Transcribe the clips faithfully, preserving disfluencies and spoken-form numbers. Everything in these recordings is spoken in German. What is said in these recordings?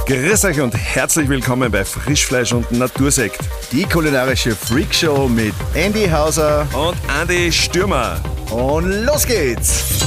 Grüß euch und herzlich willkommen bei Frischfleisch und Natursekt. Die kulinarische Freakshow mit Andy Hauser und Andi Stürmer. Und los geht's!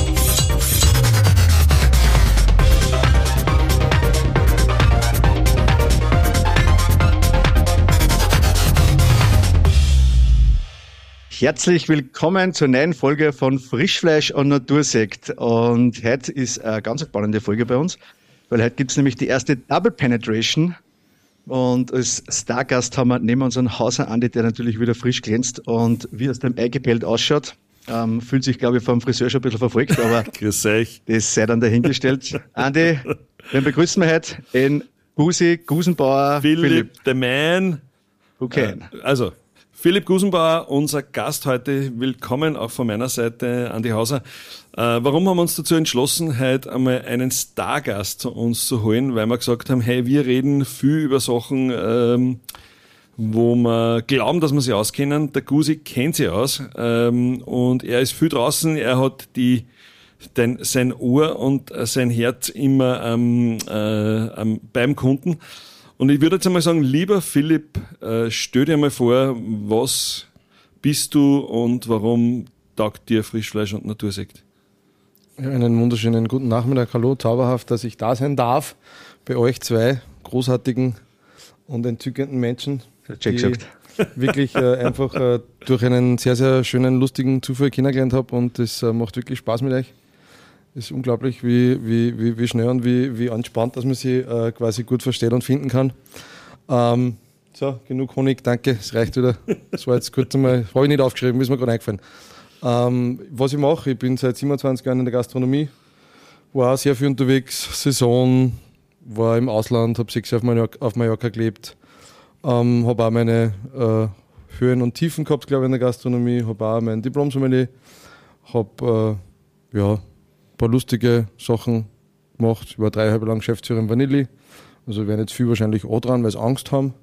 Herzlich willkommen zur neuen Folge von Frischfleisch und Natursekt. Und heute ist eine ganz spannende Folge bei uns, weil heute gibt es nämlich die erste Double Penetration. Und als Stargast haben wir neben unseren Hauser Andi, der natürlich wieder frisch glänzt und wie aus dem Ei gepellt ausschaut. Ähm, fühlt sich, glaube ich, vom Friseur schon ein bisschen verfolgt, aber Grüß euch. Das sei dann dahingestellt. Andi, wen begrüßen wir heute? Den Gusi Gusenbauer Philipp, Philipp. the man. Okay. Äh, also, Philipp Gusenbauer, unser Gast heute. Willkommen auch von meiner Seite, Andi Hauser. Äh, warum haben wir uns dazu entschlossen, heute einmal einen Stargast zu uns zu holen? Weil wir gesagt haben, hey, wir reden viel über Sachen, ähm, wo wir glauben, dass wir sie auskennen. Der Gusi kennt sie aus ähm, und er ist viel draußen. Er hat die, den, sein Ohr und sein Herz immer ähm, äh, ähm, beim Kunden. Und ich würde jetzt einmal sagen, lieber Philipp, äh, stell dir mal vor, was bist du und warum taugt dir Frischfleisch und Natursekt? Ja, einen wunderschönen guten Nachmittag. Hallo, zauberhaft, dass ich da sein darf bei euch zwei großartigen und entzückenden Menschen, die gesagt. wirklich äh, einfach äh, durch einen sehr, sehr schönen, lustigen Zufall kennengelernt habe und das äh, macht wirklich Spaß mit euch. Es ist unglaublich, wie, wie, wie, wie schnell und wie, wie entspannt, dass man sie äh, quasi gut versteht und finden kann. Ähm, so, genug Honig, danke, es reicht wieder. Das war jetzt kurz einmal, habe ich nicht aufgeschrieben, ist mir gerade eingefallen. Ähm, was ich mache, ich bin seit siebenundzwanzig Jahren in der Gastronomie, war sehr viel unterwegs, Saison, war im Ausland, habe sechs Jahre auf Mallorca, auf Mallorca gelebt, ähm, habe auch meine äh, Höhen und Tiefen gehabt, glaube ich, in der Gastronomie, habe auch mein Diplom-Sommelier, habe äh, ja, ein paar lustige Sachen gemacht. Ich war drei Jahre lang Geschäftsführer im Vanilli. Also werden jetzt viel wahrscheinlich auch dran, weil sie Angst haben.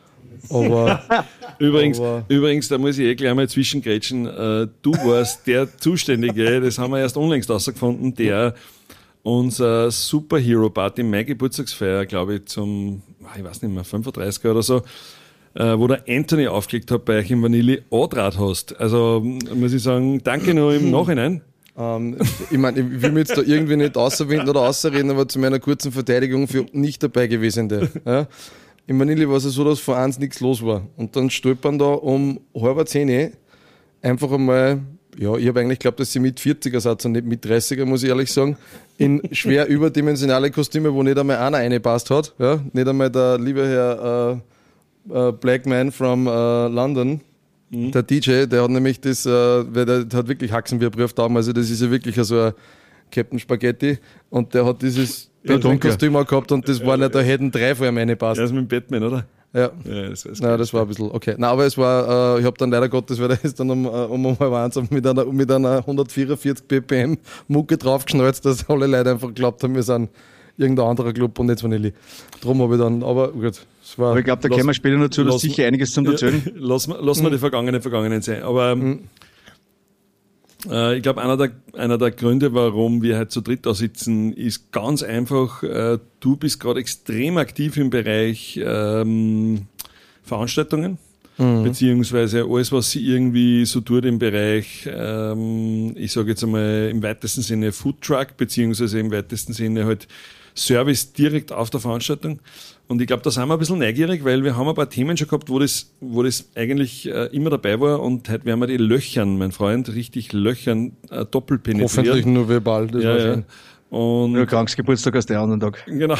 Aber übrigens, aber übrigens, da muss ich eh gleich mal zwischengrätschen. Äh, du warst der Zuständige, das haben wir erst unlängst rausgefunden, der unser Superhero-Party, meine Geburtstagsfeier, glaube ich, zum, ich weiß nicht mehr, fünfunddreißiger oder so, äh, wo der Anthony aufgelegt hat bei euch im Vanilli, Adrat hast. Also muss ich sagen, danke nur im Nachhinein. Ähm, ich meine, ich will mir jetzt da irgendwie nicht außerwinden oder außerreden, aber zu meiner kurzen Verteidigung für nicht dabei gewesene. Ja. Im Vanilli war es so, dass vor eins nichts los war. Und dann stolpern da um halb zehn einfach einmal, ja, ich habe eigentlich geglaubt, dass sie mit vierziger sind und nicht mit dreißiger, muss ich ehrlich sagen, in schwer überdimensionale Kostüme, wo nicht einmal einer reinpasst hat. Ja. Nicht einmal der liebe Herr äh, äh, Black Man from äh, London. Mhm. Der D J, der hat nämlich das, äh, weil der hat wirklich Haxen wie ein Brieftaum, also das ist ja wirklich so ein Captain Spaghetti und der hat dieses Batman-Kostüm auch gehabt und das waren ja, da hätten drei vor ihm reingepasst. Der ist mit dem Batman, oder? Ja. Ja, das, Nein, das war ein bisschen, okay. Nein, aber es war, äh, ich habe dann leider Gottes, weil der ist dann um, um, um halb eins mit einer, mit einer hundertvierundvierzig B P M Mucke draufgeschnalzt, dass alle Leute einfach geglaubt haben, wir sind irgendein anderer Club und nicht Vanilli. Drum habe ich dann, aber gut. War, aber ich glaube, da kommen wir später noch zu, da ist sicher einiges zum Erzählen. Ja, lassen wir, lassen wir mhm. die Vergangenen Vergangenen sein. Aber mhm. äh, ich glaube, einer der, einer der Gründe, warum wir heute zu dritt da sitzen, ist ganz einfach, äh, du bist gerade extrem aktiv im Bereich ähm, Veranstaltungen, mhm. beziehungsweise alles, was sie irgendwie so tut im Bereich, ähm, ich sage jetzt einmal im weitesten Sinne Foodtruck, beziehungsweise im weitesten Sinne halt Service direkt auf der Veranstaltung. Und ich glaube, da sind wir ein bisschen neugierig, weil wir haben ein paar Themen schon gehabt, wo das, wo das eigentlich äh, immer dabei war und heute werden wir die löchern, mein Freund, richtig löchern, äh, doppelt penetrieren. Hoffentlich nur verbal, das ja, war ja. schön. Und nur Kranksgeburtstag als der anderen Tag. Genau.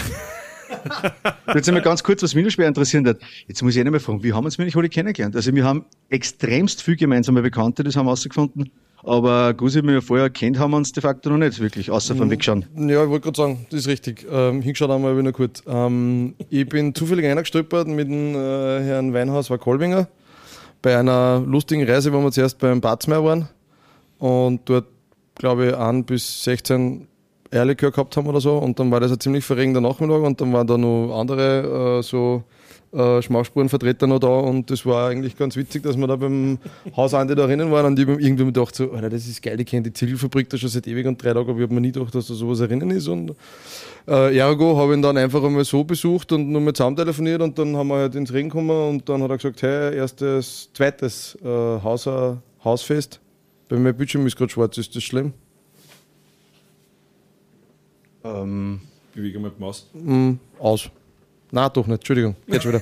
Jetzt einmal ganz kurz, was mich noch schwer interessiert hat. Jetzt muss ich einmal fragen, wie haben wir uns eigentlich alle kennengelernt? Also wir haben extremst viel gemeinsame Bekannte, das haben wir rausgefunden. Aber Gusi, wir vorher kennt, haben wir uns de facto noch nicht wirklich, außer vom Wegschauen. Ja, ich wollte gerade sagen, das ist richtig. Ähm, hingeschaut haben wir aber nur kurz. Ähm, ich bin zufällig reingestolpert mit dem äh, Herrn Weinhaus war Kolbinger bei einer lustigen Reise, wo wir zuerst beim Batzmeier waren und dort, glaube ich, ein bis sechzehn Eierlikör gehabt haben oder so und dann war das ein ziemlich verregender Nachmittag und dann waren da noch andere äh, so äh, Schmauchspurenvertreter noch da und das war eigentlich ganz witzig, dass wir da beim Hausandi da drinnen waren und ich habe irgendwie gedacht so, Alter, das ist geil, ich kenne die Ziegelfabrik da schon seit ewig und drei Tagen, aber ich habe mir nie gedacht, dass da sowas erinnern ist und äh, ergo habe ich ihn dann einfach einmal so besucht und nur mal zusammen telefoniert und dann haben wir halt ins Reden gekommen und dann hat er gesagt, hey, erstes, zweites äh, Hauser, Hausfest, bei meinem Bildschirm ist gerade schwarz, ist das schlimm? Ähm, Bewege mal die Maus. Mm, aus. Nein, doch nicht. Entschuldigung. Geht schon wieder.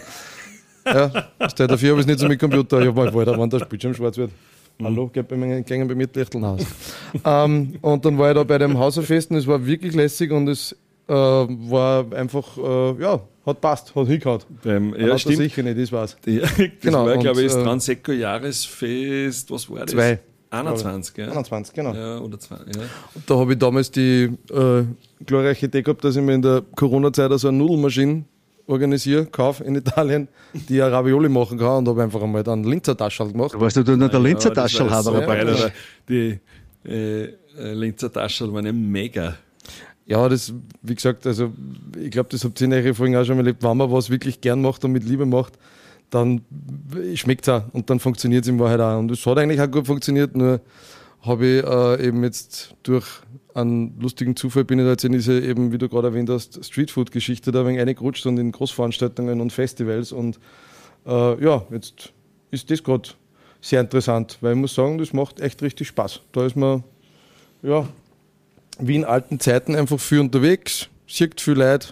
Ja, dafür habe ich es nicht so mit Computer. Ich habe mal Alter, wenn der Bildschirm schwarz wird. Mhm. Hallo, geht bei mir, gehen bei mir die Lichteln aus. ähm, und dann war ich da bei dem Hauserfest und es war wirklich lässig und es äh, war einfach, äh, ja, hat passt, hat hingehauen. Beim, ja, hat stimmt. sicher nicht, das war's. Ja, das genau, war, glaube ich, das äh, Transseco-Jahresfest, was war das? Zwei. einundzwanzig, ja. einundzwanzig, genau. Ja, oder zwei, ja. Und da habe ich damals die äh, glorreiche Idee gehabt, dass ich mir in der Corona-Zeit so eine Nudelmaschine organisiere, kaufe in Italien, die ja Ravioli machen kann und habe einfach einmal dann Linzer Taschel gemacht. Weißt du, du noch der Linzer Ja, das Taschel war haben, so aber geil, praktisch. oder? Die äh, äh, Linzer Taschel waren ja mega. Ja, das, wie gesagt, also ich glaube, das habt ihr in euren Folgen auch schon mal erlebt, wenn man was wirklich gern macht und mit Liebe macht, dann schmeckt es auch und dann funktioniert es in Wahrheit auch. Und es hat eigentlich auch gut funktioniert, nur habe ich äh, eben jetzt durch einen lustigen Zufall bin ich da jetzt in diese, eben wie du gerade erwähnt hast, Streetfood-Geschichte da ein wenig reingerutscht und in Großveranstaltungen und Festivals und äh, ja, jetzt ist das gerade sehr interessant, weil ich muss sagen, das macht echt richtig Spaß. Da ist man, ja, wie in alten Zeiten einfach viel unterwegs, sieht viel Leute,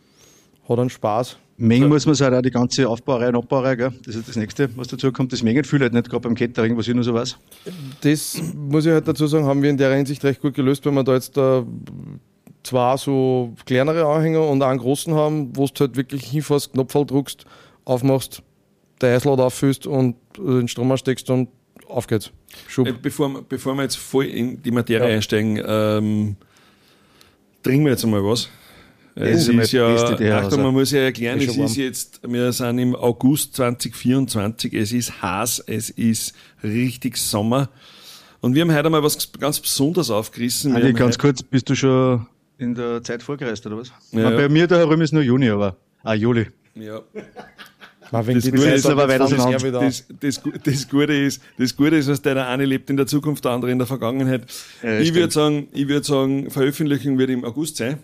hat einen Spaß. Mengen muss man sich halt auch die ganze Aufbaureihe und Abbaureihe, gell? Das ist das Nächste, was dazu kommt. Das Mengen fühlt halt nicht, gerade beim Catering, was ich nur so weiß. Das muss ich halt dazu sagen, haben wir in der Hinsicht recht gut gelöst, weil wir da jetzt da zwei so kleinere Anhänger und einen großen haben, wo du halt wirklich hinfährst, Knopfhall druckst, aufmachst, der Eislaut auffüllst und den Strom ansteckst und auf geht's. Schub. Äh, Bevor, wir- bevor wir jetzt voll in die Materie Ja. einsteigen, ähm, trinken wir jetzt einmal was. Es ist einmal ist ja, die beste Idee, Achtung, also. man muss ja erklären, Ist es schon ist jetzt, wir sind im August zwanzig vierundzwanzig, es ist heiß, es ist richtig Sommer. Und wir haben heute mal was ganz Besonderes aufgerissen. Wir Andi, haben ganz heute- kurz, bist du schon in der Zeit vorgereist, oder was? Ja, Ja, ja. bei mir da herum ist nur Juni, aber, ah, Juli. Ja. Mal wegen Das die Gute Zeit ist hat aber jetzt weiter fang ich's auseinander. her wieder. Das, das, Gu- das, Gute ist, das Gute ist, dass der eine lebt in der Zukunft, der andere in der Vergangenheit. Ja, ich stimmt. würde sagen, ich würde sagen, Veröffentlichung wird im August sein.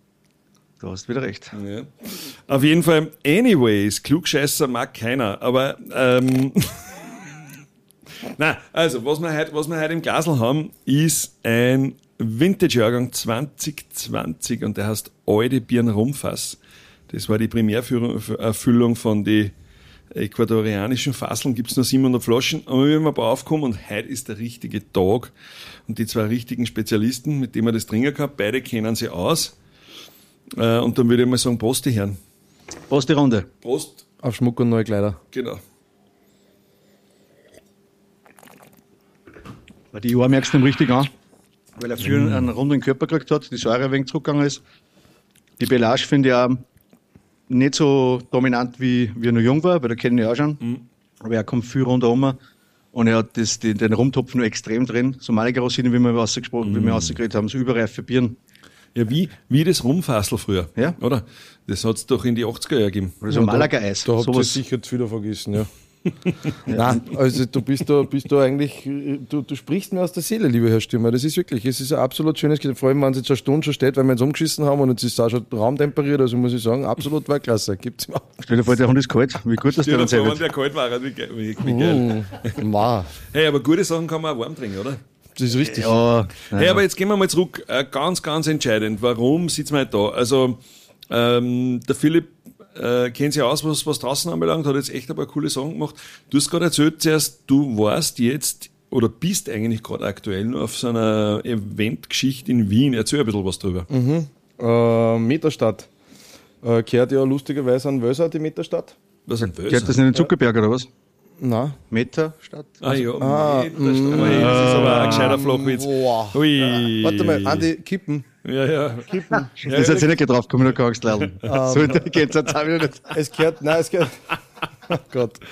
Du hast wieder recht. Ja. Auf jeden Fall, anyways, Klugscheißer mag keiner, aber ähm, na, also was wir heute, was wir heute im Glasl haben, ist ein Vintage-Jahrgang zwanzig zwanzig und der heißt Alte Birn Rumfass. Das war die Primärerfüllung von den ecuadorianischen Fasseln, gibt es noch siebenhundert Flaschen, aber wir haben ein paar aufgekommen und heute ist der richtige Tag und die zwei richtigen Spezialisten, mit denen wir das trinken kann, beide kennen sie aus. Äh, und dann würde ich mal sagen, Prost, die Herren. Prost die Runde. Prost. Auf Schmuck und neue Kleider. Genau. Weil die Ohr merkst du ihm richtig an, weil er viel mm. einen runden Körper gekriegt hat, die Säure ein wenig zurückgegangen ist. Die Belage finde ich auch nicht so dominant, wie, wie er noch jung war, weil da kennen wir auch schon. Mm. Aber er kommt viel runter um und er hat das, den, den Rumtopf nur extrem drin. So Malaga Rosinen, wie wir ausgesprochen, mm. wie wir ausgeredet haben, so überreife Bieren. Ja, wie, wie das Rumfassel früher. Ja. Oder? Das hat es doch in die achtziger Jahre gegeben. Oder so Malaga-Eis. Da habt ihr sowas. sicher zu viel vergessen, ja. Nein, also du bist da, bist da eigentlich, du, du sprichst mir aus der Seele, lieber Herr Stürmer. Das ist wirklich, es ist ein absolut schönes Getränk, vor allem wenn es jetzt eine Stunde schon steht, weil wir uns umgeschissen haben und jetzt ist es auch schon raumtemperiert, also muss ich sagen, absolut Weltklasse. Gibt's immer. Stell dir vor, der Hund ist kalt. Wie gut, dass der dann sein wenn wird. der kalt war, wie, ge- wie, wie geil. Mm, ma, Hey, aber gute Sachen kann man auch warm trinken, oder? das ist richtig. Ja, Hey, aber jetzt gehen wir mal zurück. Äh, ganz, ganz entscheidend. Warum sitzen wir heute da? Also, ähm, der Philipp äh, kennt sich aus, was, was draußen anbelangt, hat jetzt echt ein paar coole Sachen gemacht. Du hast gerade erzählt zuerst, du warst jetzt oder bist eigentlich gerade aktuell nur auf so einer Eventgeschichte in Wien. Erzähl ein bisschen was drüber. Mhm. Äh, Meterstadt. Äh, gehört ja lustigerweise an Wölser, die Meterstadt? Was ein Böse. Gehört das nicht in Zuckerberg oder was? Nein. Meterstadt? Ah ja, Ah, Meter, Ui, das ist aber ein gescheiter Flachwitz. Boah. Ui. Warte mal, Andi, kippen. Ja, ja. Kippen. Das ist jetzt nicht gleich drauf gekommen, du kannst lernen. So, da geht's jetzt auch wieder nicht. Es gehört, nein, es gehört, oh Gott.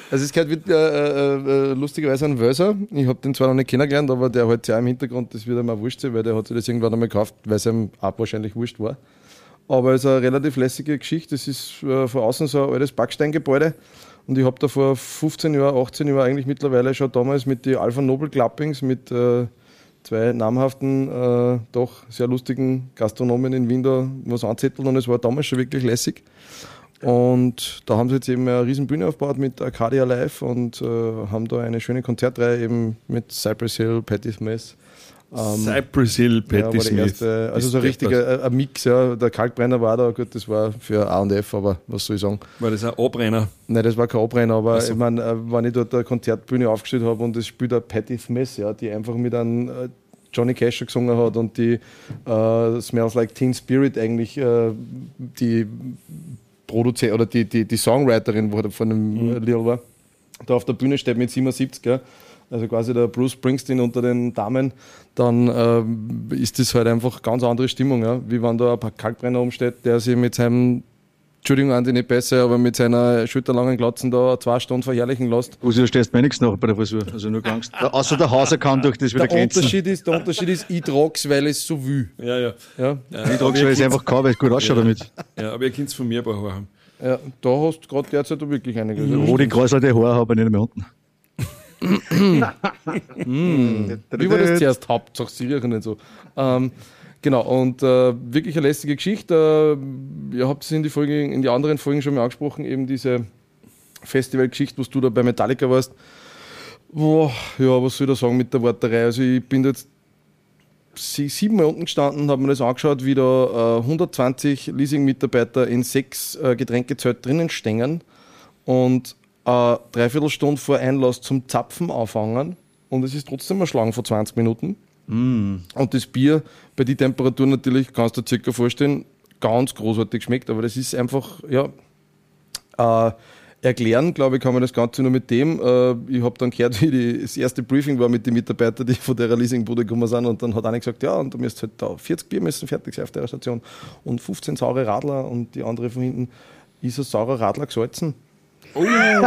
Also es gehört mit, äh, äh, lustigerweise ein Wölser. Ich habe den zwar noch nicht kennengelernt, aber der hat ja im Hintergrund, das wird ihm auch wurscht sein, weil der hat sich das irgendwann einmal gekauft, weil es ihm auch wahrscheinlich wurscht war. Aber es ist eine relativ lässige Geschichte. Es ist äh, von außen so ein altes Backsteingebäude. Und ich habe da vor fünfzehn Jahren, achtzehn Jahren eigentlich mittlerweile schon damals mit den Alpha Nobel Clappings, mit äh, zwei namhaften, äh, doch sehr lustigen Gastronomen in Wien da was anzetteln. Und es war damals schon wirklich lässig. Und da haben sie jetzt eben eine riesen Bühne aufgebaut mit Arcadia Live und äh, haben da eine schöne Konzertreihe eben mit Cypress Hill, Patti Smith. Ähm, Cypress Hill, Patti ja, Smith. Erste, also so ein richtiger ein Mix, ja. Der Kalkbrenner war da, gut, das war für A und F, aber was soll ich sagen? War das ein A-Brenner? Nein, das war kein A-Brenner, aber also. ich meine, wenn ich dort eine Konzertbühne aufgestellt habe und es spielt eine Patti Smith, ja, die einfach mit einem Johnny Cash gesungen hat und die uh, Smells Like Teen Spirit eigentlich uh, die Produzent oder die, die, die Songwriterin wo von dem mhm. Lil war, da auf der Bühne steht mit siebenundsiebzig, gell? Also quasi der Bruce Springsteen unter den Damen, dann äh, ist das halt einfach eine ganz andere Stimmung, ja? Wie wenn da ein Kalkbrenner umsteht, der sich mit seinem, Entschuldigung, Andi, nicht besser, aber mit seiner schulterlangen Glatzen da zwei Stunden verherrlichen lässt. Also, du stehst mir nichts nach bei der Frisur, also nur Angst. Außer der Hauser kann durch das wieder der glänzen. Unterschied ist, der Unterschied ist, ich trag's, weil es so will. Ja, ja. ja? ja ich trag's, weil es einfach kann, weil es gut ausschaut ja. damit. Ja, aber ihr könnt von mir ein paar Haare haben. Ja, da hast du gerade derzeit wirklich einige. Mhm. Wo die kräuserte Haare habe ich nicht mehr unten. mm. Wie war das zuerst? Hauptsache Syrien und so. Ähm, genau, und äh, wirklich eine lästige Geschichte. Äh, ihr habt es in die Folge, in die anderen Folgen schon mal angesprochen, eben diese Festivalgeschichte, was du da bei Metallica warst. Boah, ja, was soll ich da sagen mit der Warterei? Also ich bin da jetzt siebenmal unten gestanden, habe mir das angeschaut, wie da äh, hundertzwanzig Leasing-Mitarbeiter in sechs äh, Getränkezelt drinnen stehen und äh, dreiviertel Stunde vor Einlass zum Zapfen anfangen und es ist trotzdem ein Schlangen von zwanzig Minuten. Mm. Und das Bier bei die Temperatur natürlich, kannst du dir circa vorstellen, ganz großartig schmeckt, aber das ist einfach, ja, äh, erklären, glaube ich, kann man das Ganze nur mit dem. Äh, ich habe dann gehört, wie die, das erste Briefing war mit den Mitarbeitern, die von der Leasingbude gekommen sind und dann hat einer gesagt, ja, und du müsst halt da vierzig Bier müssen fertig sein auf der Station und fünfzehn saure Radler und die andere von hinten, ist ein saurer Radler gesalzen? Oh!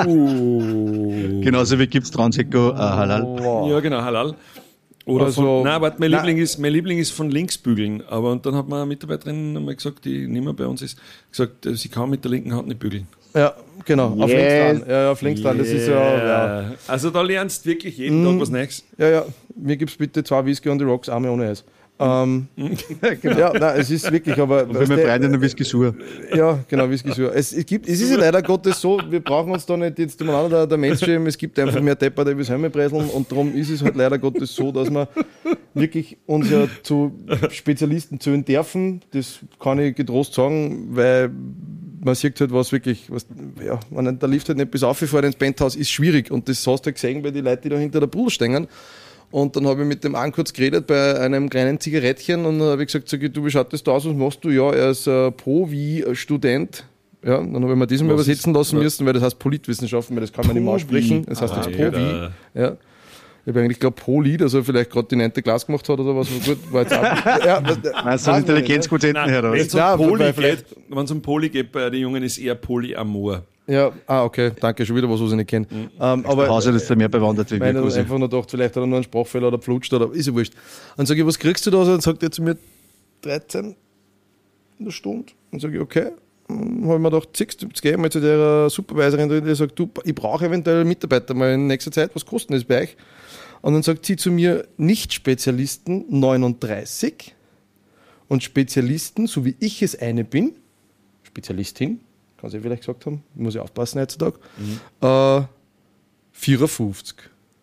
Genauso wie gibt es Transeco äh, Halal. Wow. Ja, genau, Halal. Oder also, von, nein, warte, mein Liebling, ist, mein Liebling ist von links bügeln. Aber und dann hat mir eine Mitarbeiterin einmal gesagt, die nicht mehr bei uns ist, gesagt, sie kann mit der linken Hand nicht bügeln. Ja, genau, yes. auf links dran. Ja, ja, auf links dran, das ist ja, ja. Also da lernst du wirklich jeden mm. Tag was Neues. Ja, ja, mir gibt's bitte zwei Whisky on the Rocks, einmal ohne Eis. Ähm, genau. Ja, nein, es ist wirklich, aber... Und wenn wir beide eine Whisky Sur. Ja, genau, Whisky Sur. Es, es, gibt, es ist ja leider Gottes so, wir brauchen uns da nicht jetzt umeinander, der, der Mainstream, es gibt einfach mehr Depper, die wie Helmebreseln und darum ist es halt leider Gottes so, dass wir wirklich uns ja zu Spezialisten zählen dürfen. Das kann ich getrost sagen, weil man sieht halt, was wirklich, was, ja, wenn der Lift halt nicht bis aufgefahren ins Penthouse ist schwierig und das hast du gesehen bei den Leuten, die da hinter der Pool stehen. Und dann habe ich mit dem einen kurz geredet bei einem kleinen Zigarettchen und dann habe ich gesagt, sag ich, du, wie schaut das da aus, was machst du? Ja, er ist äh, Pro-Wie-Student. Ja, dann habe ich mir das mal übersetzen lassen ja. müssen, weil das heißt Politwissenschaften, weil das kann man nicht mehr aussprechen. Das heißt ah, jetzt Pro-Wie. Ja. Ich habe eigentlich glaube Pro-Lied, also vielleicht gerade die neunte Klasse gemacht hat oder was. Gut, war jetzt auch, ja, meinst du Intelligenzquotienten her? Wenn es um Poly geht, wenn es um Poly geht bei den Jungen, ist eher Polyamor. Ja, ah, okay, danke, schon wieder was, was ich nicht kenne. Mhm. Ähm, aber Hause, dass du mehr bewandert wie wir. Ich einfach nur gedacht, vielleicht hat er nur einen Sprachfehler oder flutscht oder ist ja wurscht. Dann sage ich, was kriegst du da? Dann sagt er zu mir dreizehn in der Stunde. Dann sage ich, okay. Dann habe ich mir gedacht, ziehst du, jetzt gehe ich mal zu der Supervisorin drin, die sagt, du, ich brauche eventuell Mitarbeiter mal in nächster Zeit, was kostet das bei euch? Und dann sagt sie zu mir, Nicht-Spezialisten neununddreißig und Spezialisten, so wie ich es eine bin, Spezialistin, kann sie vielleicht gesagt haben, muss ich aufpassen heutzutage, mhm. äh, vierundfünfzig.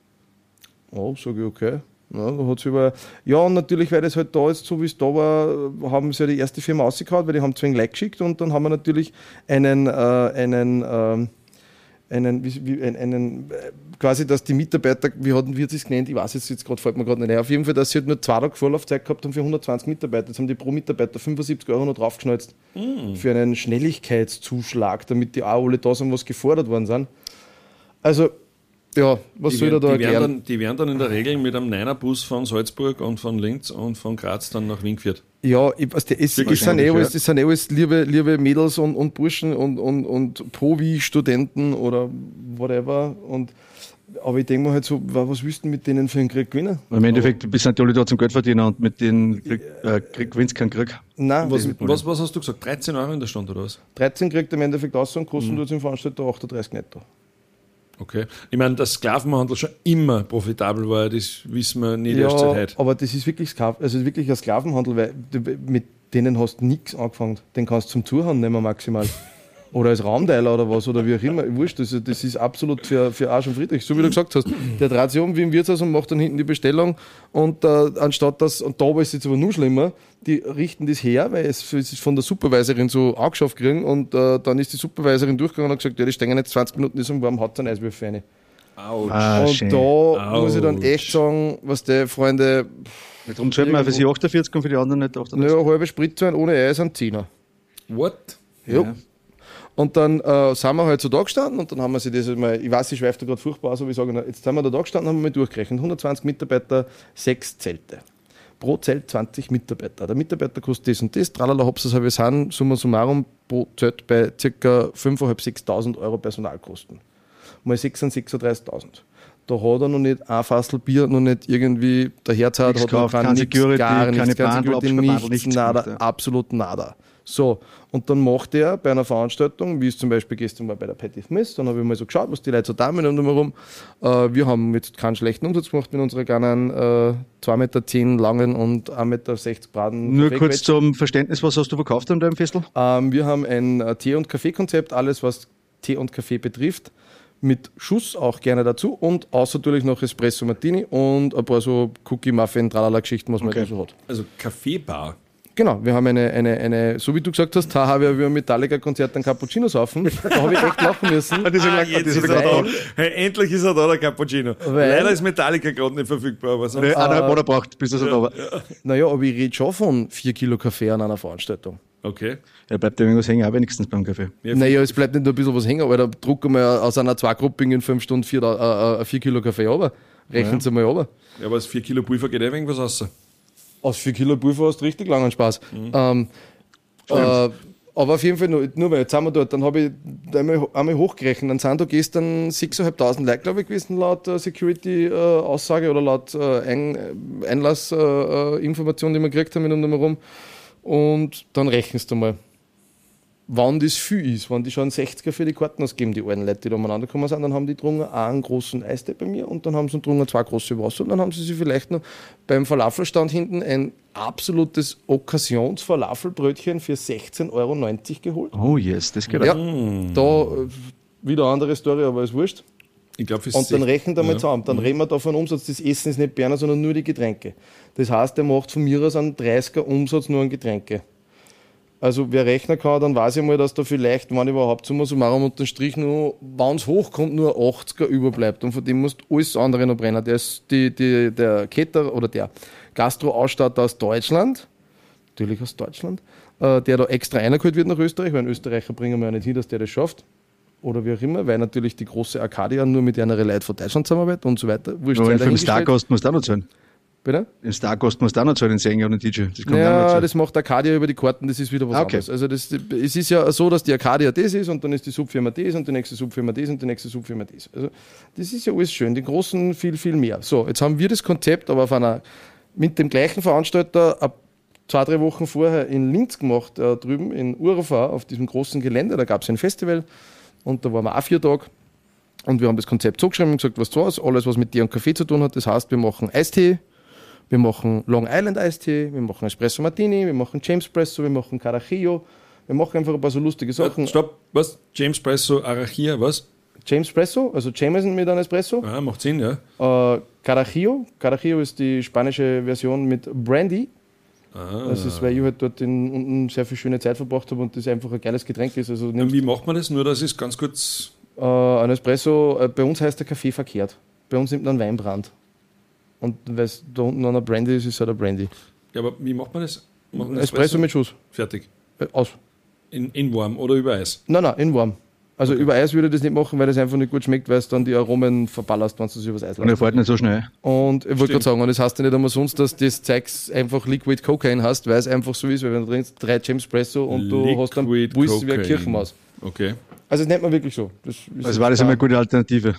Oh, sage ich, okay. Ja, da hat sie über, ja, und natürlich, weil das halt da ist, so wie es da war, haben sie ja die erste Firma rausgehauen, weil die haben zwei Leute geschickt und dann haben wir natürlich einen, äh, einen, äh, einen, wie, wie, einen, einen äh, quasi, dass die Mitarbeiter, wie hatten wir das genannt, ich weiß jetzt, jetzt gerade, fällt mir gerade nicht ein, auf jeden Fall, dass sie halt nur zwei Tage Vorlaufzeit gehabt haben für hundertzwanzig Mitarbeiter. Jetzt haben die pro Mitarbeiter fünfundsiebzig Euro noch draufgeschnalzt mm. für einen Schnelligkeitszuschlag, damit die auch alle da sind, was gefordert worden sind. Also, Ja, was Die, soll er da die, werden erklären? dann, die werden dann in der Regel mit einem Niner-Bus von Salzburg und von Linz und von Graz dann nach Wien geführt. Ja, ich, also es, es, sind eh alles, es sind eh alles liebe, liebe Mädels und, und Burschen und, und, und Provi-Studenten oder whatever. Und, aber ich denke mir halt so, was willst du mit denen für einen Krieg gewinnen? Im Endeffekt bist du alle da zum Geld verdienen und mit denen Krieg, äh, Krieg gewinnst keinen Krieg. Nein, Was, was, was hast du gesagt? dreizehn Euro in der Stunde oder was? dreizehn kriegt er im Endeffekt aus und kosten tut es im Veranstalter achtunddreißig netto. Okay. Ich meine, dass Sklavenhandel schon immer profitabel war, das wissen wir nicht Ja, erst seit heute. aber das ist wirklich, Sklav, also wirklich ein Sklavenhandel, weil du, mit denen hast du nichts angefangen. Den kannst du zum Zuhören nehmen maximal. Oder als Raumteiler oder was, oder wie auch immer. Wurscht, also das ist absolut für, für Arsch und Friedrich. So wie du gesagt hast, der dreht sich um wie im Wirtshaus und macht dann hinten die Bestellung und äh, anstatt das, und da war es jetzt aber nur schlimmer, die richten das her, weil es, es ist von der Supervisorin so angeschafft kriegen und äh, dann ist die Supervisorin durchgegangen und hat gesagt, ja, die stehen jetzt zwanzig Minuten ist und warm, hat dann Eiswürfel rein. Autsch. Ah, und schön. da Autsch. muss ich dann echt sagen, was der Freunde, Darum zahlt man für sie achtundvierzig und für die anderen nicht achtundvierzig. naja, halbe Spritwein ohne Eis ein Zehner. What? Ja. Ja. Und dann äh, sind wir halt so da gestanden und dann haben wir sich das mal, ich weiß, ich schweife da gerade furchtbar aus, aber ich sage, na, jetzt sind wir da, da gestanden und haben wir mal durchgerechnet. hundertzwanzig Mitarbeiter, sechs Zelte. Pro Zelt zwanzig Mitarbeiter. Der Mitarbeiter kostet das und das, tralala, hopsas, wir sind summa summarum pro Zelt bei ca. fünftausendfünfhundert, sechstausend Euro Personalkosten. Mal sechs sind sechsunddreißigtausend. Da hat er noch nicht ein Fassel Bier, noch nicht irgendwie der Herz hat, Nichts hat noch gekauft, kein keine nichts, Security, gar keine nichts, keine Bandel, Security, Absperrbandel, nichts, nichts nada, gemacht, ja. absolut nada. So, und dann macht er bei einer Veranstaltung, wie es zum Beispiel gestern war bei der Patti Smith, dann habe ich mal so geschaut, was die Leute so da mit und herum. Äh, wir haben jetzt keinen schlechten Umsatz gemacht mit unserer kleinen äh, zwei Meter zehn langen und ein Meter sechzig breiten Nur kurz Kaffeequetsche. zum Verständnis, was hast du verkauft an deinem Festel? Ähm, wir haben ein äh, Tee- und Kaffeekonzept, alles was Tee und Kaffee betrifft, mit Schuss auch gerne dazu und außer natürlich noch Espresso Martini und ein paar so Cookie, Muffin, tralala Geschichten, was man Okay. halt so hat. Also Kaffeebar. Genau, wir haben eine, eine, eine, so wie du gesagt hast, haha, wir haben ein Metallica-Konzert einen Cappuccino saufen. Da habe ich echt lachen müssen. Ah, jetzt ist er da. Hey, endlich ist er da, der Cappuccino. Weil- Leider ist Metallica gerade nicht verfügbar, aber sonst. Nee, einer Monat braucht, bis er so da war. Naja, aber ich rede schon von vier Kilo Kaffee an einer Veranstaltung. Okay. Er bleibt ja irgendwas hängen, auch wenigstens beim Kaffee. Ja, Naja, es bleibt nicht nur ein bisschen was hängen, aber da drucken wir aus einer Zwei-Grupping in fünf Stunden vier, äh, äh, vier Kilo Kaffee runter. Rechnen Sie mal runter. ja, aber das vier Kilo Pulver geht eh irgendwas raus. Aus vier Kilo Pulver hast du richtig langen Spaß. Ähm, äh, aber auf jeden Fall, nur, nur weil jetzt sind wir dort, dann habe ich einmal, einmal hochgerechnet. Dann sind da gestern sechstausendfünfhundert Leute, glaube ich, gewesen, laut äh, Security-Aussage oder laut äh, Ein Einlassinformation, die wir gekriegt haben in und herum. Und dann rechnest du mal, wann das viel ist. Wenn die schon sechziger für die Karten ausgeben, die alten Leute, die da umeinander gekommen sind, dann haben die drungen einen großen Eistee bei mir und dann haben sie drungen zwei große Wasser und dann haben sie sich vielleicht noch beim Falafelstand hinten ein absolutes Occasions-Falafelbrötchen für sechzehn Euro neunzig geholt. Oh yes, das geht Ja, auch. da äh, wieder eine andere Story, aber ist wurscht. Ich glaube, für Und dann sech- rechnen wir mal ja. zusammen. Dann reden wir da von Umsatz. Das Essen ist nicht Berner, sondern nur die Getränke. Das heißt, der macht von mir aus einen dreißiger Umsatz nur an Getränke. Also wer rechnen kann, dann weiß ich mal, dass da vielleicht, wenn überhaupt, summa summarum unter den Strich nur, wenn es hochkommt, nur ein achtziger überbleibt. Und von dem musst du alles andere noch brennen. Der, ist die, die, der Keter oder der Gastro-Ausstatter aus Deutschland, natürlich aus Deutschland, äh, der da extra reingeholt wird nach Österreich, weil einen Österreicher bringen wir ja nicht hin, dass der das schafft. Oder wie auch immer, weil natürlich die große Arcadia nur mit einer Leute von Deutschland zusammenarbeitet und so weiter. Wurscht, Aber sei für den dahingestellt. Stargast musst du auch noch zahlen. Bitte? Den Stargast musst du auch noch zahlen, den Sänger und den D J. Das kommt auch noch Ja, dazu. das macht Arcadia über die Karten, das ist wieder was Ah, okay. anderes. Also das, es ist ja so, dass die Arcadia das ist und dann ist die Subfirma das und die nächste Subfirma das und die nächste Subfirma das. Also das ist ja alles schön, die Großen viel, viel mehr. So, jetzt haben wir das Konzept aber auf einer, mit dem gleichen Veranstalter ab zwei, drei Wochen vorher in Linz gemacht, äh, drüben in Urfa auf diesem großen Gelände, da gab es ein Festival und da waren wir auch vier Tage. Und wir haben das Konzept so geschrieben und gesagt, was draus, alles was mit Tee und Kaffee zu tun hat. Das heißt, wir machen Eistee, wir machen Long Island Eistee, wir machen Espresso Martini, wir machen James Espresso, wir machen Carajillo, wir machen einfach ein paar so lustige Sachen. Stopp, was? James Presso, Arachia, was? James Espresso, also Jameson mit einem Espresso. Ah, macht Sinn, ja. Äh, Carajillo, Carajillo ist die spanische Version mit Brandy. Ah. Das ist, weil ich halt dort in, unten sehr viel schöne Zeit verbracht habe und das einfach ein geiles Getränk ist. Also Und nimmst, wie macht man das? Nur, dass es ganz kurz. äh, ein Espresso, äh, bei uns heißt der Kaffee verkehrt. Bei uns nimmt man Weinbrand. Und weil es da unten noch ein Brandy ist, ist es halt ein Brandy. Ja, aber wie macht man das? Macht man Espresso mit Schuss. Fertig. Äh, aus. In, in warm oder über Eis? Nein, nein, in warm. Also Okay. über Eis würde ich das nicht machen, weil das einfach nicht gut schmeckt, weil es dann die Aromen verballerst, wenn du es übers Eis Und er lässt. fährt nicht so schnell. Und ich wollte Stimmt. gerade sagen, und das heißt ja nicht einmal sonst, dass das Zeugs einfach Liquid Cocaine hast, weil es einfach so ist, weil wenn du trinkst drei James Espresso und du hast dann Liquid Puls wie eine Cocaine. Kirchenmaus. Okay. Also das nennt man wirklich so. Das ist Also war das einmal eine gute Alternative.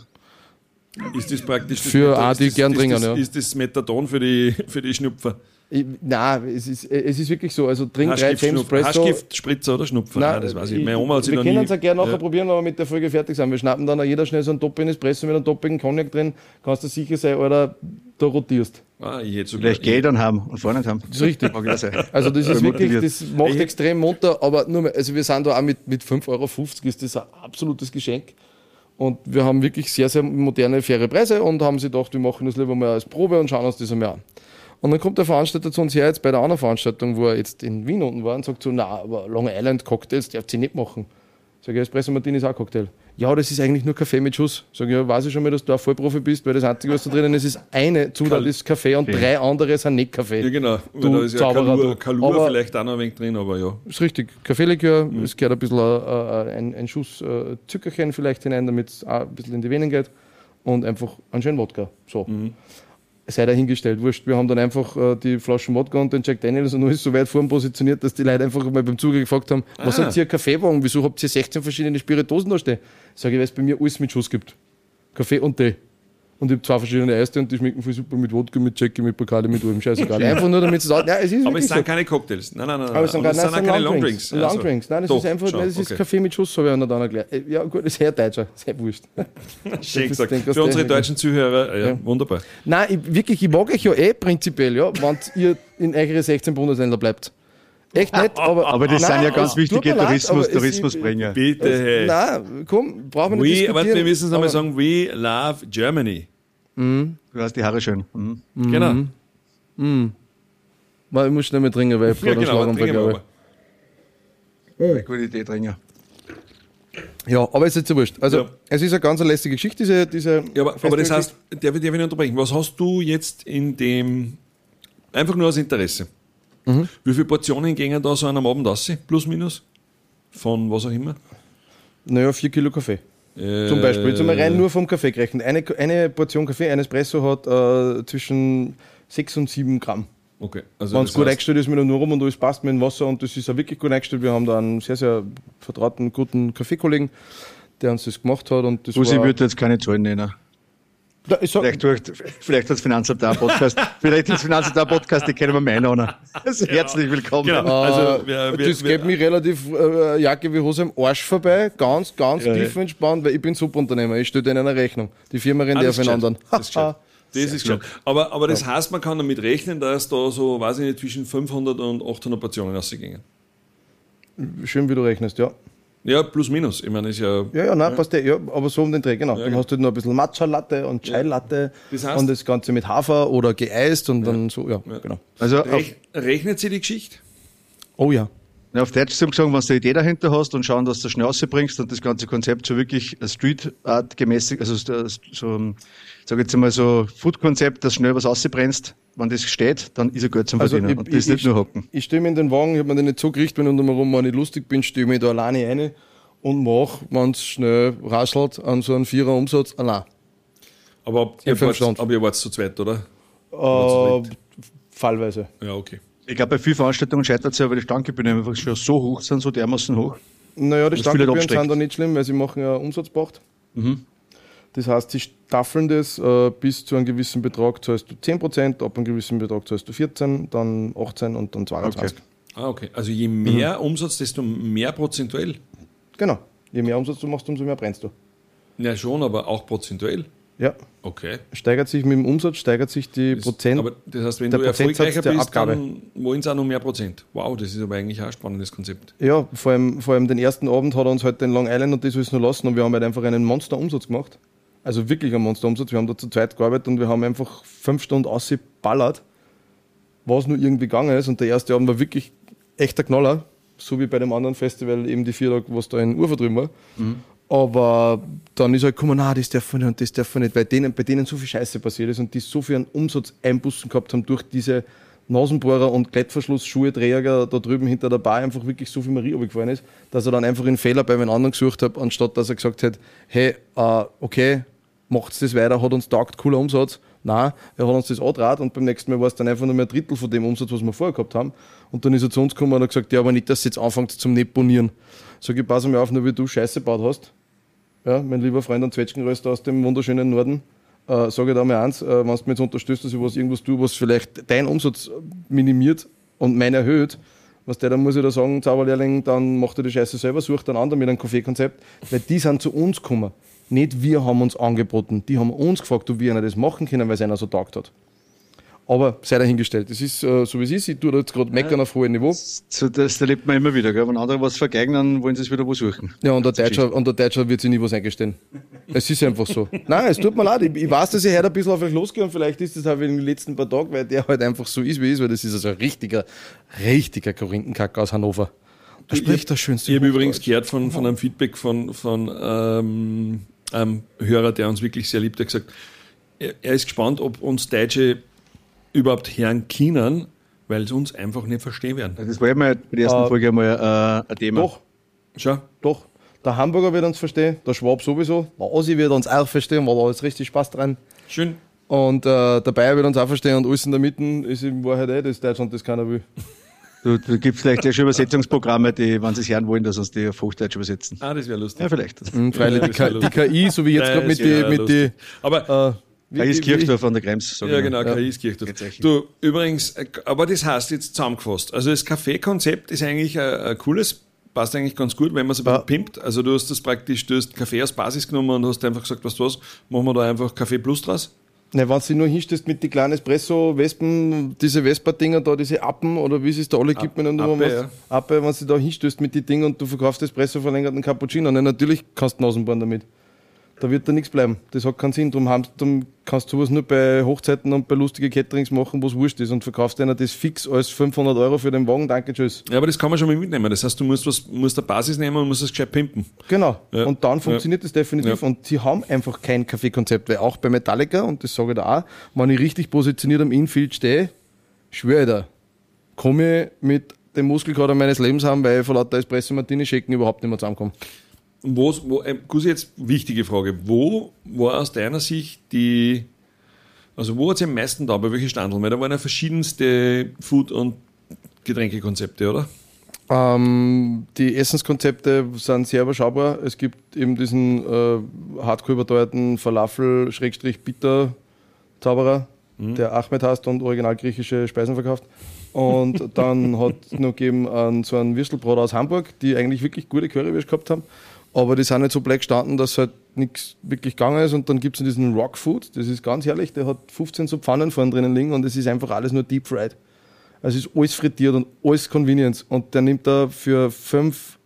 Ist das praktisch das Für Meta- auch die ist das, gern ist trinken, das, ja. Ist das Methadon für die, für die Schnupfer? Ich, nein, es ist, es ist wirklich so. Also trink drei Haschgift, James Schnupfer, Espresso. Haschgift, Spritzer oder Schnupfer? Nein, das weiß ich. Meine Oma hat sich wir noch können nie... es ja gerne nachher Ja. probieren, aber mit der Folge fertig sein. Wir schnappen dann auch jeder schnell so einen Doppel Espresso mit einem doppelten Cognac drin. Kannst du sicher sein, Alter, da rotierst. Ah, ich hätte sogar... Vielleicht gehe ich dann haben und fahr nicht haben. Das ist richtig. Mag ich auch sein. Also das ist wirklich, Motiviert. das macht Ich- extrem munter, aber nur mehr, also wir sind da auch mit, mit fünf Euro fünfzig ist das ein absolutes Geschenk. Und wir haben wirklich sehr, sehr moderne, faire Preise und haben sich gedacht, wir machen das lieber mal als Probe und schauen uns das einmal an. Und dann kommt der Veranstalter zu uns her, jetzt bei der anderen Veranstaltung, wo er jetzt in Wien unten war, und sagt so, na, aber Long Island Cocktails darf sie nicht machen. Sag ich, Espresso Martini ist auch Cocktail. Ja, das ist eigentlich nur Kaffee mit Schuss. Sag ich, ja, weiß ich schon mal, dass du ein Vollprofi bist, weil das Einzige, was da drinnen ist, ist eine Zutat ist Kaffee und drei andere sind nicht Kaffee. Ja, genau. Weil Du da ist ja Zauberer, Kalur, du. Kalur Aber- vielleicht auch noch ein wenig drin, aber ja. Ist richtig. Kaffeelikör, es gehört ein bisschen äh, äh, ein, ein Schuss äh, Zuckerchen vielleicht hinein, damit es auch ein bisschen in die Venen geht. Und einfach einen schönen Wodka. So. Sei dahingestellt, wurscht. Wir haben dann einfach äh, die Flaschen Wodka und den Jack Daniels und alles so weit vorn positioniert, dass die Leute einfach mal beim Zugang gefragt haben, was Ah. habt ihr Kaffeewagen? Wieso habt ihr sechzehn verschiedene Spiritosen da stehen? Sag ich, weil es bei mir alles mit Schuss gibt. Kaffee und Tee. Und ich habe zwei verschiedene Eiste und die schmecken voll super mit Wodka, mit Jackie, mit Bacardi, mit allem. Scheißegal. Einfach nur, damit es... Ja, es ist Aber wirklich es sind so. keine Cocktails. Nein, nein, nein. Aber es sind, Und gar, nein, sind es auch sind keine Longdrinks. Longdrinks. Longdrinks. Nein, das Doch, ist einfach, schau, nein, das ist okay. Kaffee mit Schuss, habe ich einer dann erklärt. Äh, Ja, gut, das ist sehr Deutscher. Sehr wurscht. Schön Ich gesagt. denke, dass Für unsere der- deutschen Zuhörer, ja, Ja. wunderbar. Nein, ich, wirklich, ich mag euch ja eh prinzipiell, ja, wenn ihr in eure sechzehn Bundesländer bleibt. Echt nicht, aber. Aber das nein, sind ja ganz es wichtige tut mir leid, Tourismus, aber es- Tourismusbringer. Bitte, hey. Nein, komm, brauchen wir nicht We, aber diskutieren. wir müssen es nochmal aber- sagen, we love Germany. Du hast die Haare schön. Mhm. Genau. Weil ich muss schnell mal trinken, weil ich Ja, gerade einen genau. Schlaganfall Trinken wir glaube. aber. Eine gute Idee, Dringer. Ja, aber ist jetzt so wurscht. Also, Ja. es ist eine ganz lässige Geschichte, diese, diese Ja, aber, aber das Festivalgeschichte. heißt, darf ich, darf ich nicht unterbrechen, was hast du jetzt in dem, einfach nur aus Interesse, Mhm. wie viele Portionen gehen da so an einem Abend raus, plus minus, von was auch immer? Naja, vier Kilo Kaffee. Zum Beispiel, jetzt einmal rein nur vom Kaffee gerechnet. Eine, eine Portion Kaffee, ein Espresso hat äh, zwischen sechs und sieben Gramm. Okay, also Wenn es das gut heißt, eingestellt ist mit dem nur rum und alles passt mit dem Wasser und das ist auch wirklich gut eingestellt. Wir haben da einen sehr, sehr vertrauten, guten Kaffeekollegen, der uns das gemacht hat. Und das Susi war, würde jetzt keine Zahlen nennen. Da, ich sag, Vielleicht, durch, vielleicht das Finanzamt auch Podcast. Vielleicht das Finanzamt auch Podcast, die kennen wir meinen an. Also herzlich willkommen. Genau. Also, wir- äh, wir- das wir- geht mir relativ äh, Jacke wie Hose am Arsch vorbei, ganz, ganz Ja, tief ja. entspannt, weil ich bin Subunternehmer, ich stelle denen eine Rechnung. Die Firma rennt Ah, ja das ist aufeinander. gescheit. Das ist gescheit. Das ist Sehr gescheit. Aber, aber das heißt, man kann damit rechnen, dass da so, weiß ich nicht, zwischen fünfhundert und achthundert Portionen rausgehen. Schön, wie du rechnest, ja. Ja, plus minus. Ich meine, ist ja. Ja, ja, nein, passt eh. Ja, aber so um den Dreh, genau. Dann genau. hast du halt noch ein bisschen Matcha-Latte und Chai-Latte Das heißt- und das Ganze mit Hafer oder geeist und dann so, ja, genau. Also auf, Rech, rechnet sie die Geschichte? Oh ja. auf Deutsch zum gesagt, wenn du eine Idee dahinter hast und schauen, dass du das schnell rausbringst und das ganze Konzept so wirklich Street Art gemäß, also so, so sag jetzt einmal so Food-Konzept, dass schnell was rausbrennst, wenn das steht, dann ist er gut zum Verdienen. und das nicht nur hocken. Ich stehe mir in den Wagen, ich habe mir den nicht so gerichtet, wenn ich rundherum, wenn ich lustig bin, stehe ich mich da alleine rein und mache, wenn es schnell raschelt, an so einen Vierer Umsatz allein. Aber In ihr fünf wart, Stunden. aber ihr wart zu zweit, oder? Äh, fallweise. Ja, okay. Ich glaube, bei vielen Veranstaltungen scheitert es ja, weil die Standgebühren einfach schon so hoch sind, so dermaßen hoch. Naja, die Das viele Standgebühren absteckt. sind da nicht schlimm, weil sie machen ja Umsatzpacht. Mhm. Das heißt, sie staffeln das, äh, bis zu einem gewissen Betrag zahlst du zehn Prozent, ab einem gewissen Betrag zahlst du vierzehn, dann achtzehn und dann zweiundzwanzig. Ah, okay. Also je mehr Umsatz, desto mehr prozentuell. Genau. Je mehr Umsatz du machst, umso mehr brennst du. Ja, schon, aber auch prozentuell. Ja. Okay. Steigert sich mit dem Umsatz, steigert sich die Das, Prozent. aber das heißt, wenn der du Prozentsatz erfolgreicher der bist, Abgabe. dann wollen sie auch noch mehr Prozent. Wow, das ist aber eigentlich auch ein spannendes Konzept. Ja, vor allem, vor allem den ersten Abend hat er uns halt den Long Island und das alles nur lassen und wir haben halt einfach einen Monster-Umsatz gemacht. Also wirklich einen Monster-Umsatz. Wir haben da zu zweit gearbeitet und wir haben einfach fünf Stunden ausgeballert, was nur irgendwie gegangen ist. Und der erste Abend war wirklich echter Knaller, so wie bei dem anderen Festival eben die vier Tage, was da in Urfa drüben war. Aber dann ist halt gekommen, na, das darf man nicht und das darf man nicht, weil denen, bei denen so viel Scheiße passiert ist und die so viel an Umsatz einbußen gehabt haben durch diese Nasenbohrer und Klettverschluss-Schuhe-Träger da drüben hinter der Bar einfach wirklich so viel Marie runtergefallen ist, dass er dann einfach einen Fehler bei einem anderen gesucht hat, anstatt dass er gesagt hat, hey, äh, okay, macht's das weiter, hat uns taugt, cooler Umsatz. Nein, er hat uns das angetragen und beim nächsten Mal war es dann einfach nur mehr ein Drittel von dem Umsatz, was wir vorher gehabt haben. Und dann ist er zu uns gekommen und hat gesagt, ja, aber nicht, dass ihr jetzt anfangt zum Deponieren. Sag ich, pass mir auf, nur wie du Scheiße gebaut hast. Ja, mein lieber Freund und Zwetschgenröster aus dem wunderschönen Norden, äh, sage ich da mal eins, äh, wenn du mir jetzt unterstützt, dass ich was, irgendwas tue, was vielleicht deinen Umsatz minimiert und meinen erhöht, was der, dann muss ich da sagen, Zauberlehrling, dann macht er die Scheiße selber, sucht einen anderen mit einem Kaffeekonzept, weil die sind zu uns gekommen. Nicht wir haben uns angeboten, die haben uns gefragt, ob wir einer das machen können, weil es einer so taugt hat. Aber sei dahingestellt, es ist äh, so wie es ist, ich tue da jetzt gerade meckern ja, auf hohem Niveau. So, das erlebt man immer wieder, gell? Wenn andere was vergeigen, dann wollen sie es wieder wo suchen. Ja, und der Deutscher, und der Deutscher wird sich nie was eingestehen. Es ist einfach so. Nein, es tut mir leid, ich, ich weiß, dass ich heute ein bisschen auf euch losgehe und vielleicht ist das auch in den letzten paar Tagen, weil der halt einfach so ist, wie ist, weil das ist also ein richtiger, richtiger Korinthenkacker aus Hannover. Da spricht das schönste. Ich habe übrigens gehört von, von einem Feedback von, von ähm, einem Hörer, der uns wirklich sehr liebt, der gesagt, er, er ist gespannt, ob uns Deutsche überhaupt hören können, weil sie uns einfach nicht verstehen werden. Das war ja mal bei der ersten äh, Folge einmal äh, ein Thema. Doch, Schau. doch. Der Hamburger wird uns verstehen, der Schwab sowieso, der Ossi wird uns auch verstehen, weil da ist richtig Spaß dran. Schön. Und äh, der Bayer wird uns auch verstehen und alles in der Mitte ist in Wahrheit eh das Deutschland, das keiner will. Du, du gibst vielleicht ja schon Übersetzungsprogramme, die, wenn sie es hören wollen, dass uns die auf Hochdeutsch übersetzen. Ah, das wäre lustig. Ja, vielleicht. Mhm, freilich, ja, die, die K I, so wie jetzt gerade mit die, mit die... Aber... Äh, K I ist Kirchdorf an der Krems. Ja, genau, K I ist Kirchdorf. Du, übrigens, aber das heißt jetzt zusammengefasst. Also das Kaffeekonzept ist eigentlich ein, ein cooles, passt eigentlich ganz gut, wenn man es ein bisschen ja. pimpt. Also du hast das praktisch, du hast Kaffee als Basis genommen und hast einfach gesagt, weißt du was, machen wir da einfach Kaffee Plus draus. Ne, wenn du nur hinstellst mit den kleinen Espresso-Wespen, diese Vespa-Dinger da, diese Appen oder wie es da alle gibt, wenn du Appe, was, ja. Appe, wenn du da hinstellst mit den Dingen und du verkaufst Espresso verlängerten Cappuccino, ne, natürlich kannst du Nasenbohren damit. Da wird da nichts bleiben. Das hat keinen Sinn. Darum, haben, darum kannst du sowas nur bei Hochzeiten und bei lustigen Caterings machen, wo es wurscht ist und verkaufst einer das fix als fünfhundert Euro für den Wagen, danke, tschüss. Ja, aber das kann man schon mal mitnehmen. Das heißt, du musst was, musst eine Basis nehmen und musst es gescheit pimpen. Genau. Ja. Und dann ja. funktioniert das definitiv. Ja. Und sie haben einfach kein Kaffeekonzept, weil auch bei Metallica, und das sage ich da auch, wenn ich richtig positioniert am Infield stehe, schwöre ich da, komme ich mit dem Muskelkater meines Lebens haben, weil ich von lauter Espresso Martini Shaken überhaupt nicht mehr zusammenkomme. Wo, wo, äh, Gusi, jetzt wichtige Frage. Wo war aus deiner Sicht die, also wo hat es am meisten da, bei welchen Standeln? Weil da waren ja verschiedenste Food- und Getränkekonzepte, oder? Ähm, die Essenskonzepte sind sehr überschaubar. Es gibt eben diesen äh, hardcore überteuerten Falafel-Bitter-Zauberer, mhm. der Ahmed heißt und original griechische Speisen verkauft. Und dann hat es noch gegeben einen, so einen Würstelbrot aus Hamburg, die eigentlich wirklich gute Currywürste gehabt haben. Aber die sind nicht so blöd gestanden, dass halt nichts wirklich gegangen ist. Und dann gibt es diesen Rock Food, das ist ganz herrlich, der hat fünfzehn so Pfannen vorne drinnen liegen und es ist einfach alles nur Deep Fried. Also es ist alles frittiert und alles Convenience. Und der nimmt da für fünf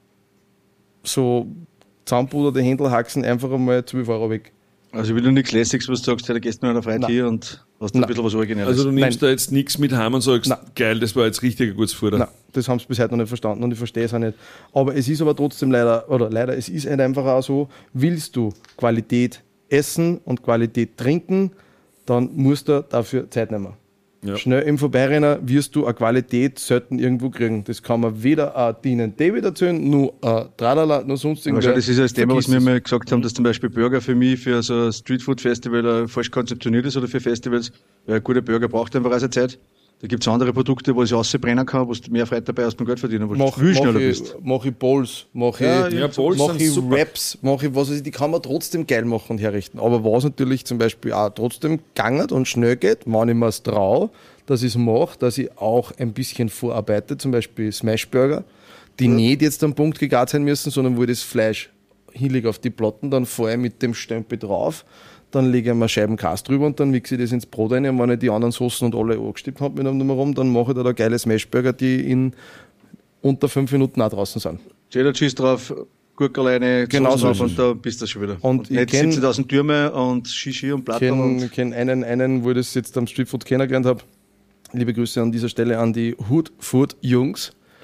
so zusammenpuderte Händelhaxen einfach einmal zwölf Euro weg. Also wieder nichts Lässiges, was du sagst, da gehst du mal Freude hier und hast ein bisschen was Originelles. Also du nimmst Nein. da jetzt nichts mit heim und sagst, Nein. geil, das war jetzt richtig ein gutes Futter. Nein, das haben sie bis heute noch nicht verstanden und ich verstehe es auch nicht. Aber es ist aber trotzdem leider, oder leider, es ist halt einfach auch so, willst du Qualität essen und Qualität trinken, dann musst du dafür Zeit nehmen. Ja. Schnell im Vorbeirennen wirst du eine Qualität selten irgendwo kriegen. Das kann man weder äh, Dean David erzählen, nur äh, Tralala, noch sonst irgendwas. Das ist ja das Thema, was wir mal gesagt haben, dass zum Beispiel Burger für mich für so ein Streetfood-Festival falsch konzeptioniert ist oder für Festivals, weil ein guter Burger braucht einfach auch seine Zeit. Da gibt es andere Produkte, wo ich rausbrennen kann, wo du mehr Freude dabei hast beim Geld verdienen, wo mach, du viel schneller mach ich, bist. Mache ich Bowls, mache ja, ich, ja, Bowls mach ich super. Wraps, mache ich was weiß ich, die kann man trotzdem geil machen und herrichten. Aber was natürlich zum Beispiel auch trotzdem gangert und schnell geht, wenn ich mir es traue, dass ich es mache, dass ich auch ein bisschen vorarbeite, zum Beispiel Smashburger, die ja. nicht jetzt am Punkt gegart sein müssen, sondern wo ich das Fleisch hinlege auf die Platten, dann fahre ich mit dem Stempel drauf, dann lege ich mir Scheiben Käse drüber und dann mixe ich das ins Brot rein. Und wenn ich die anderen Soßen und alle angestippt habe mit einem Nummer rum, dann mache ich da, da geile Smashburger, die in unter fünf Minuten auch draußen sind. Cheddar Cheese drauf, Gurkel rein, genau so drauf und da bist du schon wieder. Und, und nicht siebzehntausend Türme und Shishi und Platten. Ich kenne einen, einen, wo ich das jetzt am Streetfood kennengelernt habe. Liebe Grüße an dieser Stelle an die Hood Food Jungs.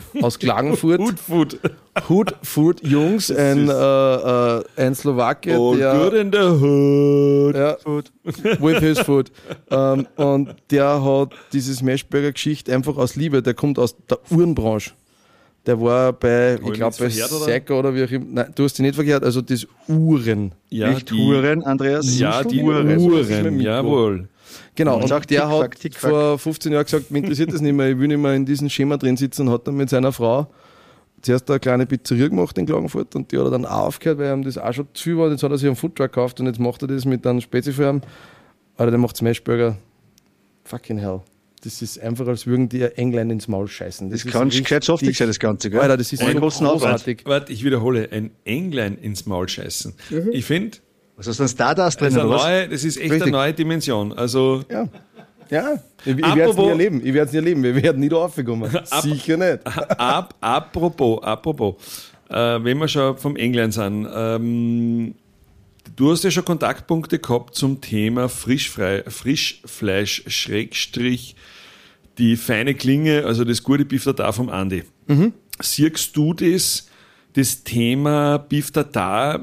aus Klagenfurt. Hood Food. Hood Food Jungs, ein, äh, äh, ein Slowake, Oh, der... good in the hood. Ja, Food. with his food. ähm, und der hat diese Smashburger-Geschichte einfach aus Liebe, der kommt aus der Uhrenbranche. Der war bei, ich ich glaube, bei mich jetzt verkehrt, oder? Seiko oder wie auch immer. Nein, du hast dich nicht verkehrt, also das Uhren. Ja, Nicht Huren, Andreas. Ja, die Uhren. Uhren, jawohl. Genau, Und und sagt der Tick-Tack, hat Tick-Tack. vor fünfzehn Jahren gesagt, mir interessiert das nicht mehr, ich will nicht mehr in diesem Schema drin sitzen, und hat dann mit seiner Frau zuerst eine kleine Pizzeria gemacht in Klagenfurt und die hat er dann auch aufgehört, weil ihm das auch schon zu viel war. Jetzt hat er sich einen Foodtruck gekauft und jetzt macht er das mit einem Spezifirm. Alter, der macht Smashburger. Fucking hell. Das ist einfach, als würden die Engländer ins Maul scheißen. Das ist kann richtig- gescheit saftig sein, das Ganze, gell? Alter, das ist Ohne so großen Aufwand. großartig. Warte, ich wiederhole, ein Englein ins Maul scheißen. Ich finde, Was hast du denn Stardust das, drin, ist eine oder was? neue- das ist echt Richtig. eine neue Dimension. Also, Ja. Ja, ich, ich werde es nie Apropos- erleben. Ich werde es nie erleben. Wir werden nie da raufgekommen. Ab- Sicher nicht. ab, apropos, apropos, äh, wenn wir schon vom England sind, ähm, du hast ja schon Kontaktpunkte gehabt zum Thema Frischfrei, Frischfleisch, Schrägstrich, die feine Klinge, also das gute Beef Tartar vom Andi. Mhm. Siehst du das, das Thema Beef Tartar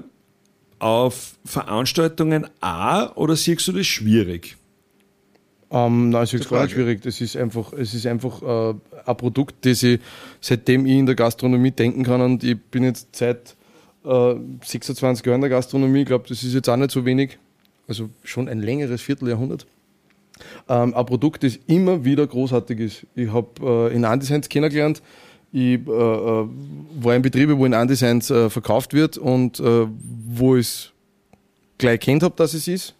auf Veranstaltungen auch oder siehst du das schwierig? Ähm, nein, es ist Gute gar nicht Frage. schwierig. Das ist einfach, es ist einfach äh, ein Produkt, das ich, seitdem ich in der Gastronomie denken kann, und ich bin jetzt seit äh, sechsundzwanzig Jahren in der Gastronomie, ich glaube, das ist jetzt auch nicht so wenig, also schon ein längeres Vierteljahrhundert. Ähm, ein Produkt, das immer wieder großartig ist. Ich habe äh, in Andesigns kennengelernt, ich äh, äh, war in Betrieben, wo in Andesigns äh, verkauft wird und äh, wo ich es gleich kennt habe, dass es ist.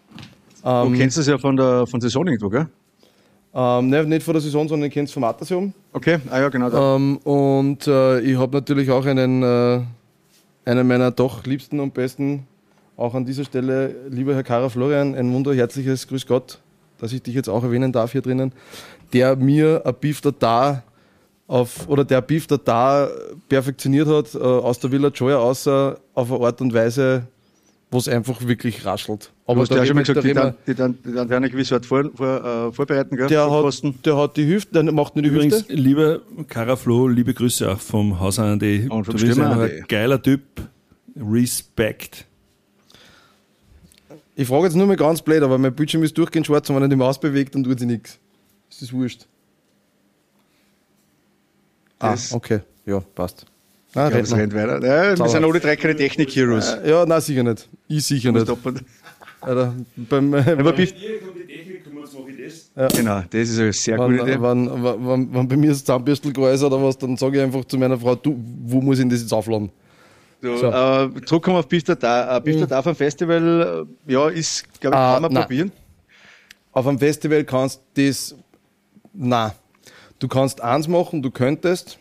Du kennst das ja von der von Saison irgendwo, gell? Ähm, ne, nicht von der Saison, sondern ich kenne es vom Atasium. Okay, ah ja, genau. Da. Ähm, und äh, ich habe natürlich auch einen, äh, einen meiner doch liebsten und besten, auch an dieser Stelle, lieber Herr Kara Florian, ein wunderherzliches Grüß Gott, dass ich dich jetzt auch erwähnen darf hier drinnen, der mir ein Beef Tartar auf, oder der Beef Tartar perfektioniert hat, äh, aus der Villa Joya außer auf eine Art und Weise, wo es einfach wirklich raschelt. Du Aber hast da ja auch schon mal reden wir- gesagt, da die reden wir- dann, die dann, die dann werden eine gewisse Art vor, vor, äh, vorbereiten, gell? der Vorkosten. hat, der hat die Hüfte, der macht nur die Übrigens, Hüfte. lieber Cara Flo, liebe Grüße auch vom Haus Andi. Und vom Du bist Stürmer einfach Andi. ein geiler Typ. Respekt. Ich frage jetzt nur mal ganz blöd, aber mein Bildschirm ist durchgehend schwarz und wenn er die Maus bewegt, dann tut sie nichts. Ist das wurscht? Ah, Das- okay. Ja, passt. Ah, Ja, das rennt weiter. Ja, wir Zauber. sind alle drei keine Technik-Heroes. Äh, ja, nein, sicher nicht. Ich sicher nicht. Alter, beim, äh, Aber Beef, das. genau, das ist eine sehr gute Idee. wenn, wenn, wenn, wenn, wenn bei mir das Zahnbürstel grau ist oder was, dann sage ich einfach zu meiner Frau, du, wo muss ich denn das jetzt aufladen? So, So. äh, zurückkommen auf Beef Tartar. Äh, Beef Tartar vom Festival, äh, ja, ist, glaube ich, Ah, kann man nein. probieren. Auf einem Festival kannst du das, nein. Du kannst eins machen, du könntest,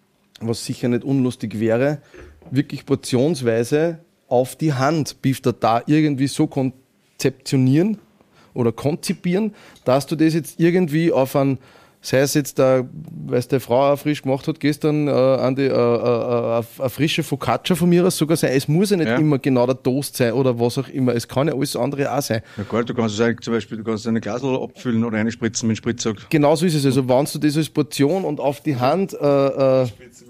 was sicher nicht unlustig wäre, wirklich portionsweise auf die Hand Beef Tartar irgendwie so konzeptionieren oder konzipieren, dass du das jetzt irgendwie auf ein, sei es jetzt, da, weil es der Frau auch frisch gemacht hat gestern, äh, an die, äh, äh, äh, eine frische Focaccia von mir aus sogar sein. Es muss ja nicht Ja. immer genau der Toast sein oder was auch immer. Es kann ja alles andere auch sein. Ja, gut, du kannst es eigentlich zum Beispiel, du kannst eine Glasel abfüllen oder eine spritzen mit Spritzsack. Genau so ist es. Also, wenn du das als Portion und auf die Hand äh, äh,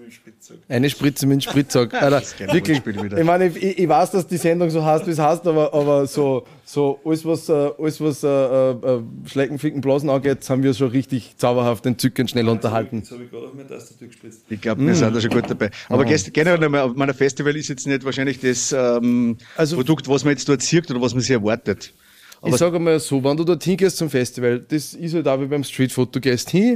eine Spritze mit dem Spritzsack. Alter, geile wirklich. Wortspiel wieder. Ich meine, ich, ich weiß, dass die Sendung so heißt, wie es heißt, aber, aber so, so alles, was, äh, alles, was äh, äh, Schlecken, Ficken, Blasen angeht, haben wir schon richtig zauberhaft, entzückend schnell unterhalten. Jetzt habe ich gerade auf meine Tastatur gespritzt. Ich glaube, wir sind da schon gut dabei. Aber gest- generell nochmal, auf meiner Festival ist jetzt nicht wahrscheinlich das ähm, Also- Produkt, was man jetzt dort sieht oder was man sich erwartet. Ich sage mal so, wenn du dort hingehst zum Festival, das ist halt auch wie beim Streetfood. Du gehst hin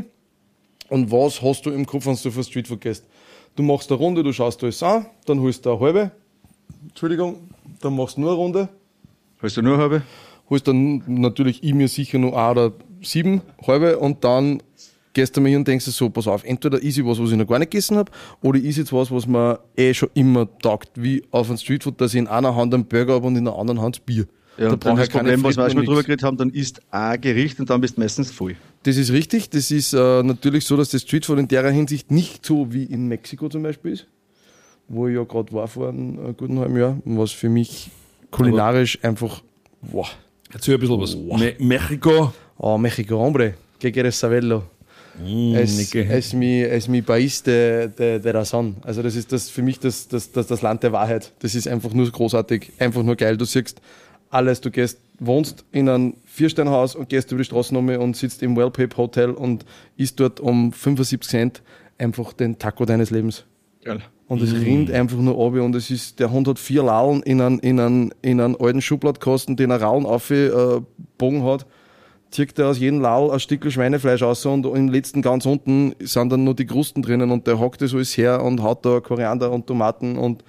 und was hast du im Kopf, wenn du für Streetfood gehst? Du machst eine Runde, du schaust alles an, dann holst du eine halbe, Entschuldigung, dann machst du nur eine Runde, Hast du nur eine halbe? holst dann natürlich ich mir sicher noch eine oder sieben halbe und dann gehst du mal hin und denkst dir so, pass auf, entweder ist ich was, was ich noch gar nicht gegessen habe, oder ist jetzt was, was mir eh schon immer taugt, wie auf einem Streetfood, dass ich in einer Hand einen Burger habe und in der anderen Hand das Bier. Ja, Da und dann brauche das ich keine Problem, was wir auch Fritten schon mal und drüber nix. geredet haben, dann isst ein Gericht und dann bist du meistens voll. Das ist richtig. Das ist äh, natürlich so, dass das Streetfood in der Hinsicht nicht so wie in Mexiko zum Beispiel ist, wo ich ja gerade war vor einem äh, guten halben Jahr, was für mich kulinarisch einfach, wow. Erzähl ein bisschen was. Me Mexiko. Oh, Mexico, hombre, que quieres saberlo? Mm, als, als mi, als mi País de, de, de Razón. Also das ist das für mich das, das, das, das Land der Wahrheit. Das ist einfach nur großartig, einfach nur geil. Du siehst alles, du gehst, wohnst in einem Vier-Sterne-Haus und gehst über die Straße nochmal und sitzt im Wellpape Hotel und isst dort um fünfundsiebzig Cent einfach den Taco deines Lebens. Geil. Und es mm. rinnt einfach nur runter und es ist, der Hund hat vier Lallen in einen, in einen, in einen alten Schubladkasten, den er Rallen aufgebogen äh, hat, zieht er aus jedem Lall ein Stück Schweinefleisch raus und im letzten ganz unten sind dann nur die Krusten drinnen und der hackt das alles her und haut da Koriander und Tomaten und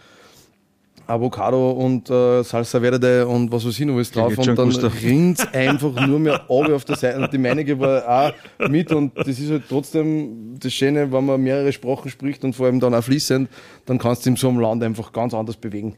Avocado und äh, Salsa Verde und was weiß ich noch alles drauf und dann rinnt's einfach nur mehr runter auf der Seite und die meinige war auch mit und das ist halt trotzdem das Schöne, wenn man mehrere Sprachen spricht und vor allem dann auch fließend, dann kannst du in so einem Land einfach ganz anders bewegen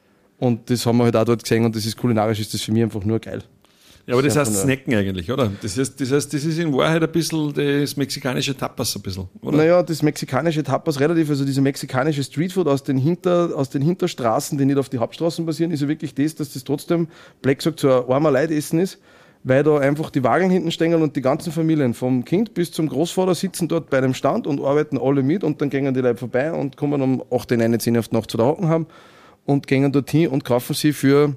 und das haben wir halt auch dort gesehen und das ist kulinarisch, ist das für mich einfach nur geil. Ja, aber das, das heißt Snacken eigentlich, oder? Das heißt, das heißt, das ist in Wahrheit ein bisschen das mexikanische Tapas ein bisschen, oder? Naja, das mexikanische Tapas relativ, also diese mexikanische Streetfood aus den, Hinter, aus den Hinterstraßen, die nicht auf die Hauptstraßen basieren, ist ja wirklich das, dass das trotzdem, Black sagt, so ein armer Leidessen ist, weil da einfach die Wagen hinten stehen und die ganzen Familien, vom Kind bis zum Großvater, sitzen dort bei einem Stand und arbeiten alle mit und dann gehen die Leute vorbei und kommen um acht, neun, zehn auf die Nacht zu der Hocken haben und gehen dorthin und kaufen sie für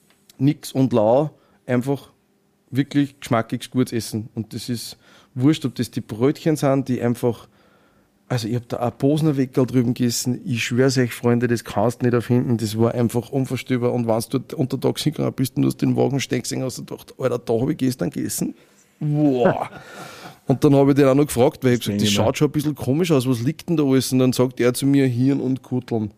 nix und lau einfach wirklich geschmackig gutes Essen. Und das ist wurscht, ob das die Brötchen sind, die einfach, also ich habe da ein Bosner Weckerl drüben gegessen, ich schwör's euch, Freunde, das kannst du nicht erfinden, das war einfach unvorstellbar. Und wenn du dort untertags hingegangen bist und du hast den Wagen stehen gesehen, hast du gedacht, Alter, da habe ich gestern gegessen. Wow. Und dann habe ich den auch noch gefragt, weil ich gesagt, das schaut schon ein bisschen komisch aus, was liegt denn da alles? Und dann sagt er zu mir, Hirn und Kutteln.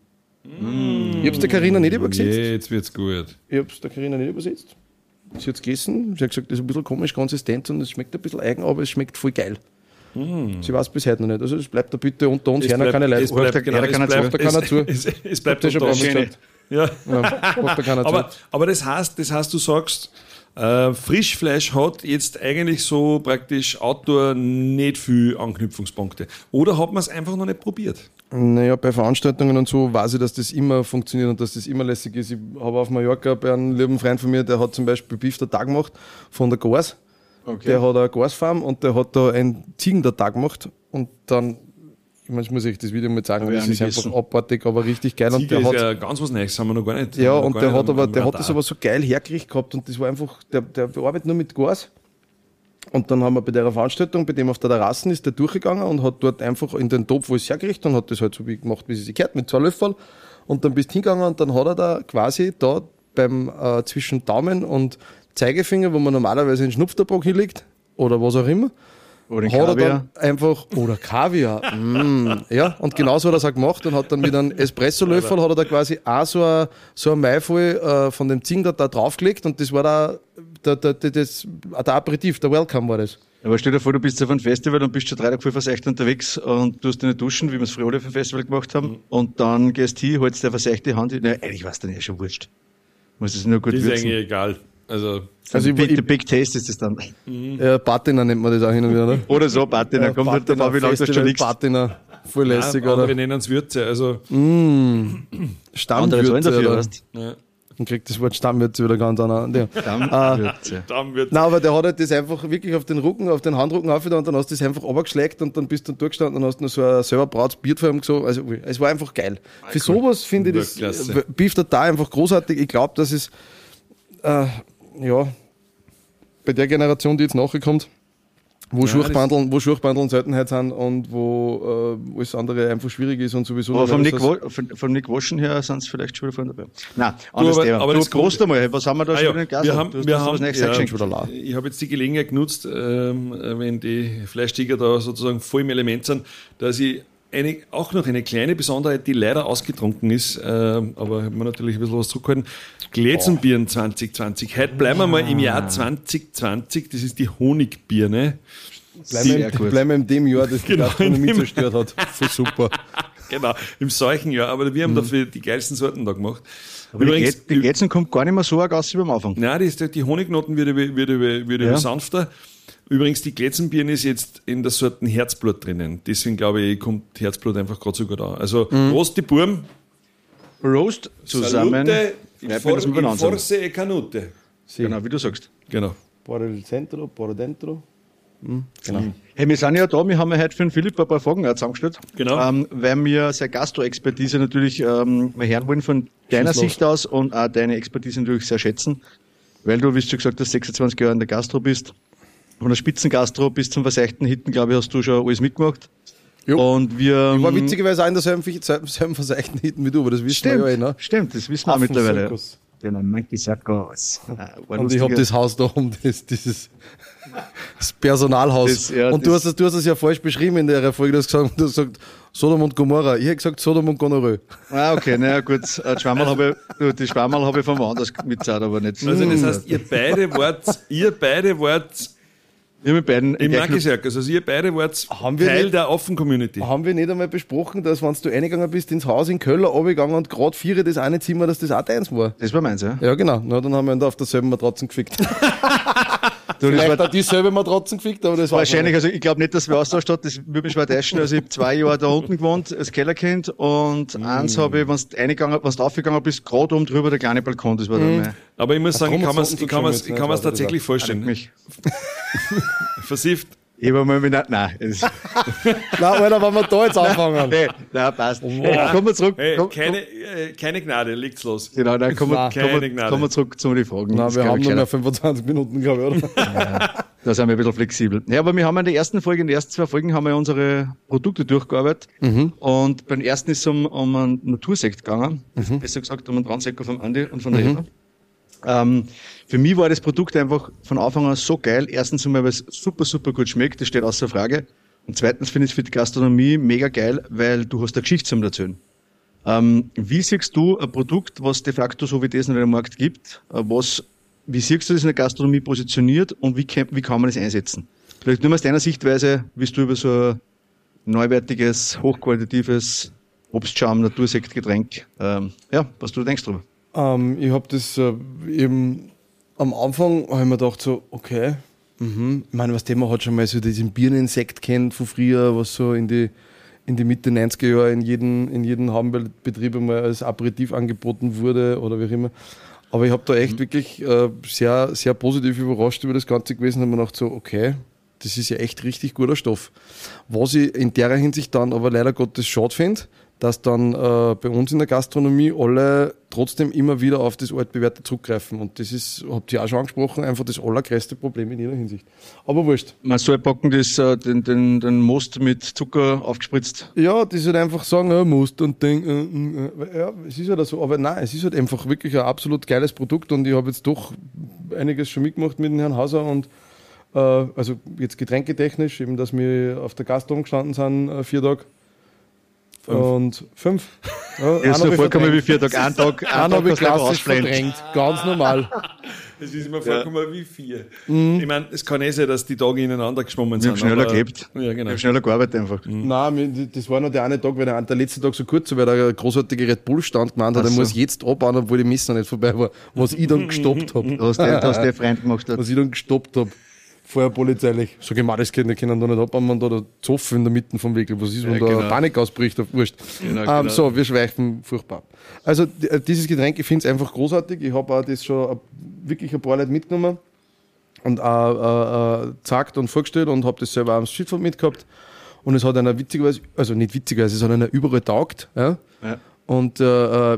Mm. Ich hab's der Carina nicht übersetzt. Jetzt wird's gut. Ich hab's der Carina nicht übersetzt. Sie hat es gegessen, sie hat gesagt, das ist ein bisschen komisch, konsistent und es schmeckt ein bisschen eigen, aber es schmeckt voll geil. Mm. Sie weiß bis heute noch nicht. Also es bleibt da bitte unter uns, hören keine Leute. Es bleibt, genau, es bleibt, da keiner es, zu. Es, es, es bleibt unter uns. Ja. Ja, aber, aber das heißt, das heißt, du sagst, äh, Frischfleisch hat jetzt eigentlich so praktisch Outdoor nicht viel Anknüpfungspunkte. Oder hat man es einfach noch nicht probiert? Naja, bei Veranstaltungen und so weiß ich, dass das immer funktioniert und dass das immer lässig ist. Ich habe auf Mallorca bei einem lieben Freund von mir, der hat zum Beispiel Beef der Tag gemacht von der Gors. Okay. Der hat eine Gorsfarm und der hat da einen Ziegen der Tag gemacht und dann, ich meine, ich muss euch das Video mal zeigen, das ist einfach essen. abartig, aber richtig geil. Ziege und der ist hat, ja ganz was Neues, haben wir noch gar nicht. Ja, und der hat aber, der hat das aber so geil hergerichtet gehabt und das war einfach, der, der arbeitet nur mit Gors. Und dann haben wir bei der Veranstaltung, bei dem auf der Terrasse ist der durchgegangen und hat dort einfach in den Topf alles hergerichtet und hat das halt so wie gemacht, wie sie sich gehört, mit zwei Löffeln. Und dann bist du hingegangen und dann hat er da quasi da beim, äh, zwischen Daumen und Zeigefinger, wo man normalerweise einen Schnupftabak hinlegt, oder was auch immer, oder hat er dann einfach, oder Kaviar, mm, ja, und genauso hat er es auch gemacht und hat dann mit einem Espresso-Löffel hat er da quasi auch so ein, so ein Maifall äh, von dem Zing da, da draufgelegt und das war da, der, der, der, das, der Aperitif, der Welcome war das. Aber stell dir vor, du bist auf einem Festival und bist schon drei Tage voll verseucht unterwegs und du hast deine Duschen, wie wir es früher alle auf dem Festival gemacht haben, mhm. und dann gehst du hin, holst dir eine verseuchte Hand, na, eigentlich war es dann ja schon wurscht. Muss es nur gut würzen. Das ist würzen. eigentlich egal. Also, also ich, big, big Taste ist das dann. Mhm. Ja, Patina nennt man das auch hin und wieder, ne? Oder so, Patina. Ja, kommt halt davon, wie lange das schon liegt. Patina. Voll lässig, ja, oder? Wir nennen es Würze, also. Mm. Stammwürze, dafür, oder? Hast. Ja. Dann kriegt das Wort Stammwürze wieder ganz an. Ja. Stammwürze. Nein, aber der hat halt das einfach wirklich auf den Rücken, auf den Handrücken aufgetan und dann hast du das einfach runtergeschlägt und dann bist du dann durchgestanden und hast noch so ein selber brautes Bier vor ihm gesagt. Also, es war einfach geil. Ah, Für cool. sowas finde ich das Klasse. Beef der da einfach großartig. Ich glaube, dass es, äh, ja, bei der Generation, die jetzt nachkommt, wo ja, Schurchbandeln, wo Schurchbandeln Seltenheit sind und wo äh, alles andere einfach schwierig ist und sowieso. Aber vom Nick, Wo, von, vom Nick Waschen her sind es vielleicht schon wieder vorne dabei. Nein, anderes Thema. Aber du Prost einmal, was haben wir da ah, schon ja, in den Gas? Wir haben, wir haben, ja, ja, ich habe jetzt die Gelegenheit genutzt, ähm, wenn die Fleischtiger da sozusagen voll im Element sind, dass ich eine, auch noch eine kleine Besonderheit, die leider ausgetrunken ist, äh, aber haben wir natürlich ein bisschen was zurückgehalten. Glätzenbieren zwanzig zwanzig. Heute bleiben wir mal im Jahr zwanzig zwanzig. Das ist die Honigbirne. Bleiben wir bleib in dem Jahr, das die genau, Gastronomie zerstört hat. Voll super. Genau, im solchen Jahr. Aber wir haben mhm. dafür die geilsten Sorten da gemacht. Aber Übrigens, die Glätzen kommt gar nicht mehr so arg aus wie beim Anfang. Nein, die, ist, die Honignoten wird, wird, wird, wird ja. sanfter. Übrigens, die Glätzenbieren ist jetzt in der Sorte Herzblut drinnen. Deswegen glaube ich, kommt Herzblut einfach gerade so gut an. Also, mhm. Prost, die Burm. Roast zusammen. Salute, in, for, in forse e canute. Sí. Genau, wie du sagst. Genau. Por el centro, por dentro. Mhm, genau. Hey, wir sind ja da, wir haben ja heute für den Philipp ein paar Fragen auch zusammengestellt. Genau. Ähm, weil wir seine Gastro-Expertise natürlich ähm, mal hören wollen von deiner Schieß los. Sicht aus und auch deine Expertise natürlich sehr schätzen. Weil du, wie du schon gesagt hast, sechsundzwanzig Jahre in der Gastro bist. Von der Spitzengastro bis zum verseichten Hitten, glaube ich, hast du schon alles mitgemacht. Jo. Und wir. Ich war witzigerweise auch in derselben, selben verseichten Hitten wie du, aber das wissen Stimmt, wir ja eh, ne? stimmt, das wissen wir auch mittlerweile. Affenzirkus. Den Monkey Circus. Und ich habe das Haus da oben, das, dieses das Personalhaus. Das, ja, und du das- hast, es, du hast es ja falsch beschrieben in der Folge, du hast gesagt, du hast gesagt Sodom und Gomorra. Ich hätte gesagt Sodom und Gonorrhoe. Ah, okay, naja, gut. Äh, Die Schwammerl habe ich, du, die Schwammerl habe ich von woanders mitzahlt, aber nicht. Also das heißt, ihr beide wart, ihr beide wart wir mit beiden im gleich- Monkey Circus, also ihr beide wart Haben wir Teil nicht- der Offen-Community. Haben wir nicht einmal besprochen, dass wenn du reingegangen bist ins Haus in Köln, runtergegangen und gerade vier das eine Zimmer, dass das auch deins war? Das war meins, ja. Ja, genau. Na, dann haben wir ihn da auf derselben Matratzen gefickt. Du, das Vielleicht war auch dieselbe Matratzen gefickt, aber das war wahrscheinlich, also ich glaube nicht, dass wir austauscht hat, das würde mich schwer täuschen. Also ich habe zwei Jahre da unten gewohnt, als Kellerkind, und Mm. eins habe ich, wenn du eingegangen, wenn du aufgegangen bist, gerade oben drüber der kleine Balkon, das war dann mein, Aber ich muss sagen, ich kann Thomas mir's- Sonnen ich kann mir's- so ich kann mir's schön, tatsächlich das vorstellen. mich. Versifft. Ich habe mal mit, nein, es- Nein, Alter, wenn wir da jetzt anfangen. nee, nein, passt. Hey, kommen wir zurück. Hey, komm, keine, äh, keine Gnade, legt's los. Genau, dann kommen wir, Nein. kommen, Keine wir, Gnade. kommen wir zurück zu den Fragen. Nein, Das wir glaub haben ich nur mehr gescheiter. fünfundzwanzig Minuten, glaube ich, oder? Da sind wir ein bisschen flexibel. Ja, aber wir haben in der ersten Folge, in den ersten zwei Folgen haben wir unsere Produkte durchgearbeitet. Und beim ersten ist es um, um einen Natursekt gegangen. Besser gesagt um einen Transekko vom Andi und von der Eva. Ähm, für mich war das Produkt einfach von Anfang an so geil. Erstens einmal, weil es super, super gut schmeckt, das steht außer Frage. Und zweitens finde ich es für die Gastronomie mega geil, weil du hast eine Geschichte zum Erzählen. Ähm, wie siehst du ein Produkt, was de facto so wie das in dem Markt gibt, äh, was, wie siehst du das in der Gastronomie positioniert und wie kann, wie kann man das einsetzen? Vielleicht nur mal aus deiner Sichtweise, wie du über so ein neuwertiges, hochqualitatives Obstschaum, Natursektgetränk, ähm, ja, was du denkst drüber. Ähm, ich habe das äh, eben am Anfang, habe ich mir gedacht, so, okay, mhm. Ich meine, was der man hat schon mal so diesen Birnensekt kennt von früher, was so in die, in die Mitte neunziger Jahre in jedem in jeden Hamburg-Betrieb einmal als Aperitif angeboten wurde oder wie auch immer. Aber ich habe da echt wirklich äh, sehr, sehr positiv überrascht über das Ganze gewesen und habe mir gedacht, so, okay, das ist ja echt richtig guter Stoff. Was ich in der Hinsicht dann aber leider Gottes schade finde, dass dann äh, bei uns in der Gastronomie alle trotzdem immer wieder auf das Altbewährte zurückgreifen. Und das ist, habt ihr auch schon angesprochen, einfach das allergrößte Problem in jeder Hinsicht. Aber wurscht. Man soll packen, das, äh, den, den, den Most mit Zucker aufgespritzt. Ja, das halt einfach sagen, ja, musst und denk, äh, äh, ja, es ist halt so. Aber nein, es ist halt einfach wirklich ein absolut geiles Produkt und ich habe jetzt doch einiges schon mitgemacht mit dem Herrn Hauser und äh, also jetzt getränketechnisch, eben, dass wir auf der Gastro gestanden sind, äh, vier Tage. Fünf. Und fünf. Ja, Das ist einen nur hab ich vollkommen wie verdrängt. vier Tage. Ein Tag, ein Einen Tag habe ich hast du einfach klassisch ausblendet. verdrängt. Ganz normal. Das ist immer vorgekommen wie vier. Ich meine, es kann eh sein, dass die Tage ineinander geschwommen Wir sind. haben schneller aber- gelebt. Ja, Wir genau. haben schneller gearbeitet einfach. Nein, mir- das war noch der eine Tag, weil der, der letzte Tag so kurz war, weil der eine großartige Red Bull stand gemeint hat, Ach er so. muss jetzt abbauen, obwohl die Messe noch nicht vorbei war. Was ich dann gestoppt habe. Du hast den, du hast den Freund gemacht. Was ich dann gestoppt habe. Vorher polizeilich. Sag ich mal, das können, können da nicht abbauen, wenn da der Zoff in der Mitte vom Weg, was ist, wenn Ja, da genau. Panik ausbricht, auf Wurscht. Genau, ähm, genau. So, wir schweifen furchtbar ab. Also, d- äh, dieses Getränk, ich finde es einfach großartig. Ich habe auch das schon äh, wirklich ein paar Leute mitgenommen und auch äh, äh, gezeigt und vorgestellt und habe das selber auch am Schildfeld mitgehabt. Und es hat einer witzigerweise, also nicht witzigerweise, es hat einer überall taugt. Ja? Ja. Und äh, äh,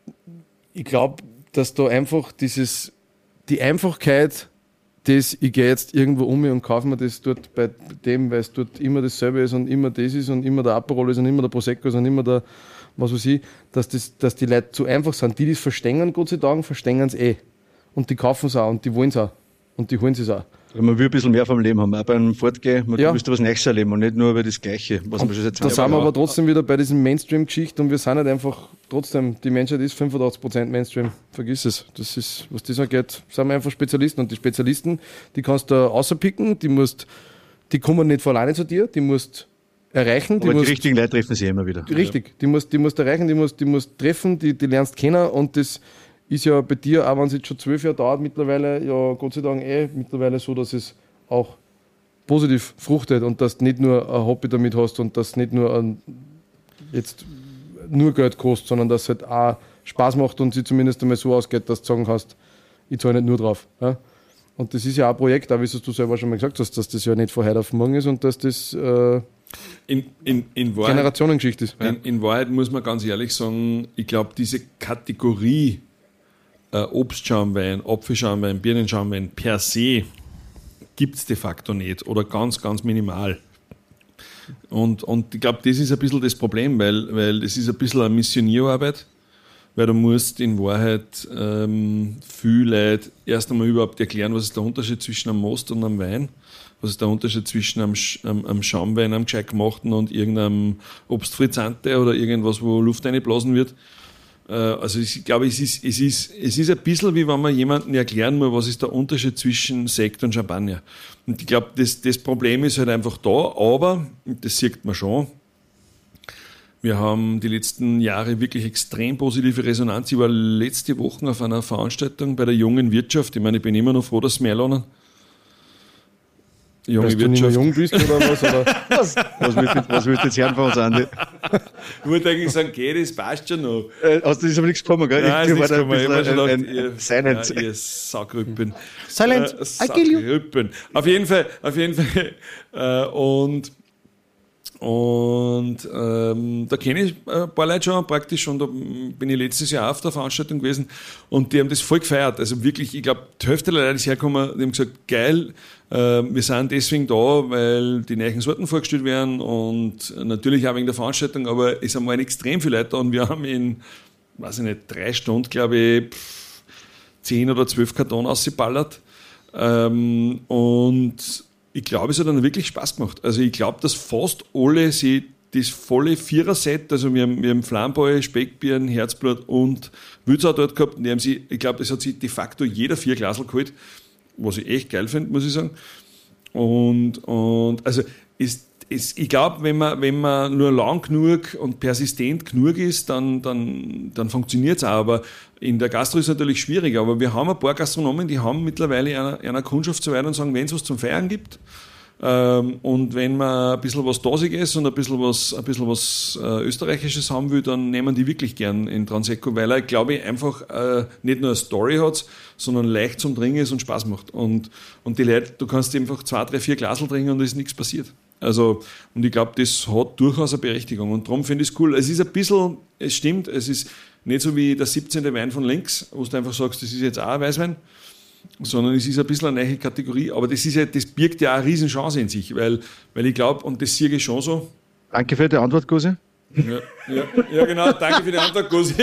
ich glaube, dass da einfach dieses, die Einfachkeit, das, ich gehe jetzt irgendwo um mich und kaufe mir das dort bei dem, weil es dort immer dasselbe ist und immer das ist und immer der Aperol ist und immer der Prosecco ist und immer der, was weiß ich, dass, das, dass die Leute zu einfach sind. Die, die es verstehen, Gott sei Dank, verstehen es eh. Und die kaufen es auch und die wollen es auch. Und die holen es auch. Man will ein bisschen mehr vom Leben haben. Auch beim Fortgehen, man Ja. willst du was Neues erleben und nicht nur über das Gleiche, was man schon seit Da zwei sind wir Jahren aber macht. trotzdem wieder bei diesen Mainstream-Geschichten und wir sind halt einfach trotzdem, die Menschheit ist fünfundachtzig Prozent Mainstream. Vergiss es. Das ist, was das angeht, sind wir einfach Spezialisten und die Spezialisten, die kannst du außerpicken, die musst, die kommen nicht von alleine zu dir, die musst erreichen, die Aber die musst, richtigen Leute treffen sich immer wieder. richtig, die musst, die musst erreichen, die musst, die musst treffen, die, die lernst kennen und das ist ja bei dir, auch wenn es jetzt schon zwölf Jahre dauert mittlerweile, ja Gott sei Dank eh mittlerweile so, dass es auch positiv fruchtet und dass du nicht nur ein Hobby damit hast und dass nicht nur ein, jetzt nur Geld kostet, sondern dass es halt auch Spaß macht und sie zumindest einmal so ausgeht, dass du sagen kannst, ich zahle nicht nur drauf. Ja? Und das ist ja auch ein Projekt, auch wie du selber schon mal gesagt hast, dass das ja nicht von heute auf morgen ist und dass das äh, in, in, in Wahrheit, Generationengeschichte ist. In, in Wahrheit muss man ganz ehrlich sagen, ich glaube, diese Kategorie äh, Obstschaumwein, Apfelschaumwein, Birnenschaumwein per se gibt es de facto nicht oder ganz, ganz minimal. Und, und ich glaube, das ist ein bisschen das Problem, weil, weil es ist ein bisschen eine Missionierarbeit, weil du musst in Wahrheit ähm, viel Leute erst einmal überhaupt erklären, was ist der Unterschied zwischen einem Most und einem Wein, was ist der Unterschied zwischen einem, einem, einem Schaumwein, einem gescheit gemachten und irgendeinem Obstfrizzante oder irgendwas, wo Luft reinblasen wird. Also ich glaube, es ist, es, ist, es ist ein bisschen wie wenn man jemandem erklären muss, was ist der Unterschied zwischen Sekt und Champagner. Und ich glaube, das, das Problem ist halt einfach da, aber, und das sieht man schon, wir haben die letzten Jahre wirklich extrem positive Resonanz. Ich war letzte Woche auf einer Veranstaltung bei der jungen Wirtschaft. Ich meine, ich bin immer noch froh, dass sie mir einladen. Junge Dass Wirtschaft. Du nicht mehr jung bist oder was? Oder? was, was willst was willst du jetzt hören von uns, Andi? Ich wollte eigentlich sagen, geh, das passt schon noch. Äh, hast du das aber nichts gekommen, gell? Nein, ich ist nichts gekommen. Ich habe schon ein, gedacht, ihr, Silent. Ja, ihr Saugrüppen. Silent, äh, Saugrüppen. Auf jeden Fall, auf jeden Fall. Äh, und Und ähm, da kenne ich ein paar Leute schon praktisch und da bin ich letztes Jahr auf der Veranstaltung gewesen und die haben das voll gefeiert. Also wirklich, ich glaube, die Hälfte der Leute, die herkommen, die haben gesagt, geil, äh, wir sind deswegen da, weil die neuen Sorten vorgestellt werden und natürlich auch wegen der Veranstaltung, aber es haben extrem viele Leute da und wir haben in, weiß ich nicht, drei Stunden, glaube ich, zehn oder zwölf Karton ausgeballert ähm, und ich glaube, es hat dann wirklich Spaß gemacht. Also ich glaube, dass fast alle sie das volle Vierer-Set, also wir haben, wir haben Flamboy, Speckbirnen, Herzblut und Würzau dort gehabt. Und die haben sie, ich glaube, es hat sich de facto jeder vier Glasel geholt, was ich echt geil finde, muss ich sagen. Und, und also ist, ist, ich glaube, wenn man, wenn man nur lang genug und persistent genug ist, dann, dann, dann funktioniert es auch. Aber in der Gastro ist es natürlich schwierig. Aber wir haben ein paar Gastronomen, die haben mittlerweile einer, einer Kundschaft so weit und sagen, wenn es was zum Feiern gibt ähm, und wenn man ein bisschen was Dosiges und ein bisschen was, ein bisschen was äh, Österreichisches haben will, dann nehmen die wirklich gern in Transecco, weil er, glaube ich, einfach äh, nicht nur eine Story hat, sondern leicht zum Trinken ist und Spaß macht. Und, und die Leute, du kannst einfach zwei, drei, vier Glasel trinken und es ist nichts passiert. Also, und ich glaube, das hat durchaus eine Berechtigung. Und darum finde ich es cool. Es ist ein bisschen, es stimmt, es ist nicht so wie der siebzehnte Wein von links, wo du einfach sagst, das ist jetzt auch ein Weißwein, sondern es ist ein bisschen eine neue Kategorie. Aber das, ist ja, das birgt ja auch eine Riesenchance in sich, weil, weil ich glaube, und das sehe ich schon so. Danke für die Antwort, Gusi. Ja, ja, ja, genau, danke für die Antwort, Gusi.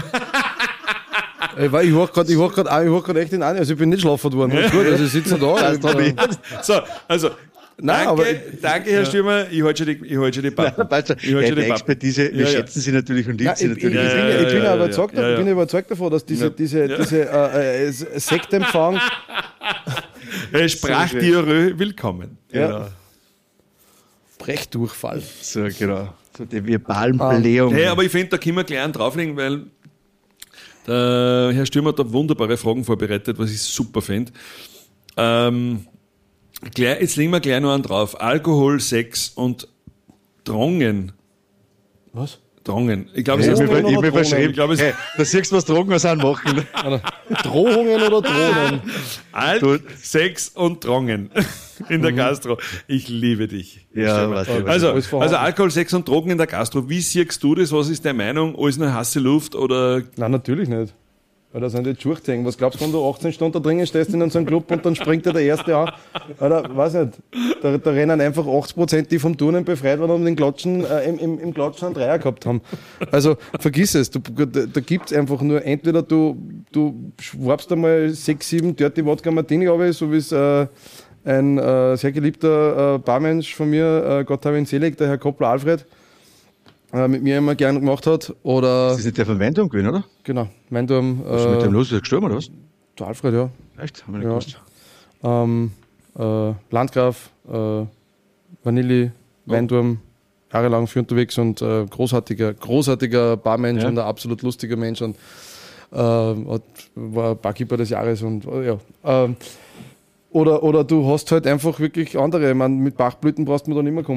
Ich höre gerade ich hör echt den an, also ich bin nicht schlafen worden. Ja. Gut, also ich sitze da. So, also, Nein, danke, aber, danke, Herr ja. Stürmer. Ich halte schon die, ich halte schon die Pappen. Nein, ich ja, die, die Expertise, wir ja, schätzen ja. sie natürlich und lieben sie natürlich. Ich, ich, ja, ich, bin, ja, ja, überzeugt, ja, ja. ich bin überzeugt davon, dass diese, ja. diese, ja. diese äh, äh, Sektempfang. Sprachdiarrhoe willkommen. Ja. Genau. Brechdurchfall. So, genau. So die verbalen Blähungen. Hey, aber ich finde, da können wir gleich einen drauflegen, weil der Herr Stürmer hat da wunderbare Fragen vorbereitet, was ich super finde. Ähm, Jetzt legen wir gleich noch einen drauf. Alkohol, Sex und Drogen. Was? Drogen. Ich glaube, hey, es ist ich ich verschrieben. Ich glaube, hey, da siehst du, was Drogen sind machen. Drohungen oder Drohnen? Alk, Sex und Drogen in der Gastro. Ich liebe dich. Ja, warte, also, also Alkohol, Sex und Drogen in der Gastro. Wie siehst du das? Was ist deine Meinung? Alles eine heiße Luft? Oder? Nein, natürlich nicht. Weil da sind die Schurchzängen. Was glaubst du, wenn du achtzehn Stunden da drinnen stehst in so einem Club und dann springt dir der Erste an? Oder, weiß nicht, da, da rennen einfach achtzig Prozent, die vom Turnen befreit waren und den Klatschen, äh, im, im, im Klatschen einen Dreier gehabt haben. Also, vergiss es. Du, da da gibt es einfach nur, entweder du, du schwabst einmal sechs, sieben Dirty Wodka Martini runter, so wie es äh, ein äh, sehr geliebter äh, Barmensch von mir, äh, Gott habe ihn selig, der Herr Koppler Alfred, mit mir immer gern gemacht hat. Oder das ist nicht der von Weinturm gewesen, oder? Genau, Weinturm. Was ist äh, mit dem los? Ist er gestorben, oder was? Der Alfred, ja. Echt? Haben wir nicht gewusst. Ähm, äh, Landgraf, äh, Vanilli, oh. Weinturm, jahrelang für unterwegs und äh, großartiger, großartiger Barmensch ja. und ein absolut lustiger Mensch und äh, hat, war Barkeeper des Jahres und äh, ja. Ähm, oder, oder du hast halt einfach wirklich andere. Ich meine, mit Bachblüten brauchst du mir da nicht mehr kommen.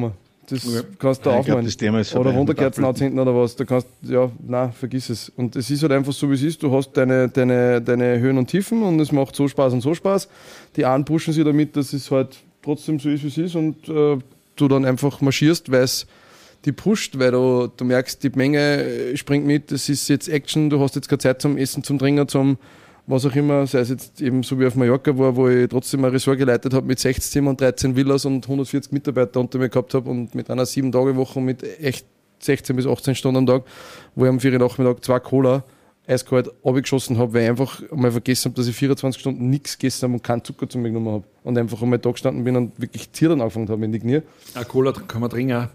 Das Okay. kannst du Ja, ich aufmachen. glaub, das Thema ist Oder vorbei. Wunderkerzen anzünden oder was. Da kannst ja, nein, vergiss es. Und es ist halt einfach so, wie es ist. Du hast deine, deine, deine Höhen und Tiefen und es macht so Spaß und so Spaß. Die einen pushen sich damit, dass es halt trotzdem so ist, wie es ist und äh, du dann einfach marschierst, weil es die pusht, weil du, du merkst, die Menge springt mit, das ist jetzt Action, du hast jetzt keine Zeit zum Essen, zum Trinken, zum was auch immer, sei es jetzt eben so wie auf Mallorca war, wo ich trotzdem ein Ressort geleitet habe mit sechzig Zimmern und dreizehn Villas und hundertvierzig Mitarbeiter unter mir gehabt habe und mit einer sieben Tage Woche mit echt sechzehn bis achtzehn Stunden am Tag, wo ich am vierten Nachmittag zwei Cola eiskalt abgeschossen habe, weil ich einfach mal vergessen habe, dass ich vierundzwanzig Stunden nichts gegessen habe und keinen Zucker zu mir genommen habe. Und einfach einmal da gestanden bin und wirklich Tieren angefangen habe in die Knie. Eine Cola kann man trinken.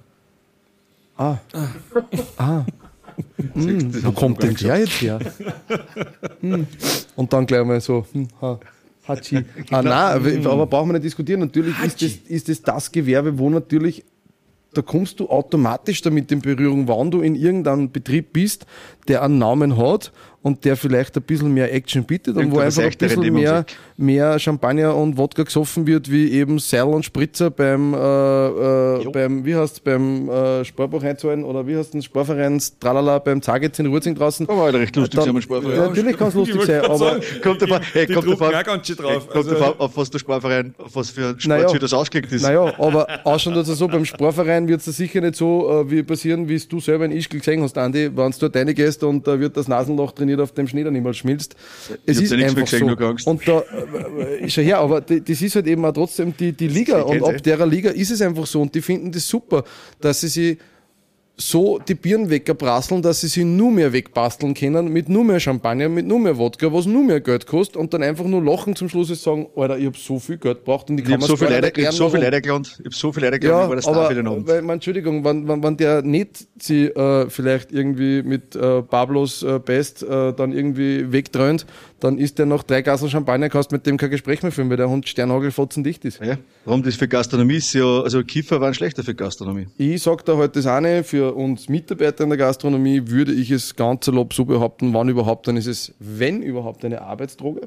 Ah. Ah. Mm, wo kommt denn der jetzt her? mm. Und dann gleich mal so, hm, ha, Hatschi. Ah, nein, aber brauchen wir nicht diskutieren. Natürlich ist das, ist das das Gewerbe, wo natürlich, da kommst du automatisch damit in Berührung, wann du in irgendeinem Betrieb bist, der einen Namen hat und der vielleicht ein bisschen mehr Action bietet und wo Irgendwas einfach ein Echtere bisschen neben uns mehr, weg. mehr Champagner und Wodka gesoffen wird, wie eben Seil und Spritzer beim, äh, äh, beim wie heißt beim äh, Sportbuch einzahlen oder wie heißt das, Sportvereins Tralala beim Zagetz in Rurzing draußen. Aber halt recht lustig Dann- sein mit Sportverein. Ja, natürlich kann es lustig Ich sein, wollte aber gerade sagen, Kommt davon, hey, die kommt drucken davon, auch ganz schön drauf. kommt Also- davon, auf was der Sportverein, auf was für ein Naja. Sportziel das ausgelegt ist. naja, aber auch schon dazu so, beim Sportverein wird es sicher nicht so äh, wie passieren, wie es du selber in Ischgl gesehen hast, Andi, wenn du dort reingehst und da wird das Nasenloch trainiert auf dem Schnee, dann niemals schmilzt. Es hab ist da nichts mehr einfach gesehen, so. nur keine Angst. Und da äh, ist ja her, aber die, das ist halt eben auch trotzdem die, die Liga Ich und kenn's, ab eh. derer Liga ist es einfach so und die finden das super, dass sie sich so die Birnen wegbrasseln, dass sie sich nur mehr wegbasteln können mit nur mehr Champagner, mit nur mehr Wodka, was nur mehr Geld kostet und dann einfach nur lachen zum Schluss und sagen, Alter, ich hab so viel Geld gebraucht und ich Ich kann habe mir's so viel gar nicht Leute, ich hab erklären, so viel warum. Leute gelernt, ich hab so viel Leute gelernt, Ja, ich war der Star aber, für den Abend. weil, man, Entschuldigung, wenn, wenn, wenn der nicht sie äh, vielleicht irgendwie mit äh, Pablos äh, Best äh, dann irgendwie wegdröhnt, dann ist der noch drei Gassen Champagner, kannst mit dem kein Gespräch mehr führen, weil der Hund Sternhagelfotzen dicht ist. Ja, warum das für Gastronomie ist ja, also Kiefer waren schlechter für Gastronomie. Ich sag da halt das eine, für uns Mitarbeiter in der Gastronomie würde ich es ganz salopp so behaupten, wann überhaupt, dann ist es, wenn überhaupt, eine Arbeitsdroge.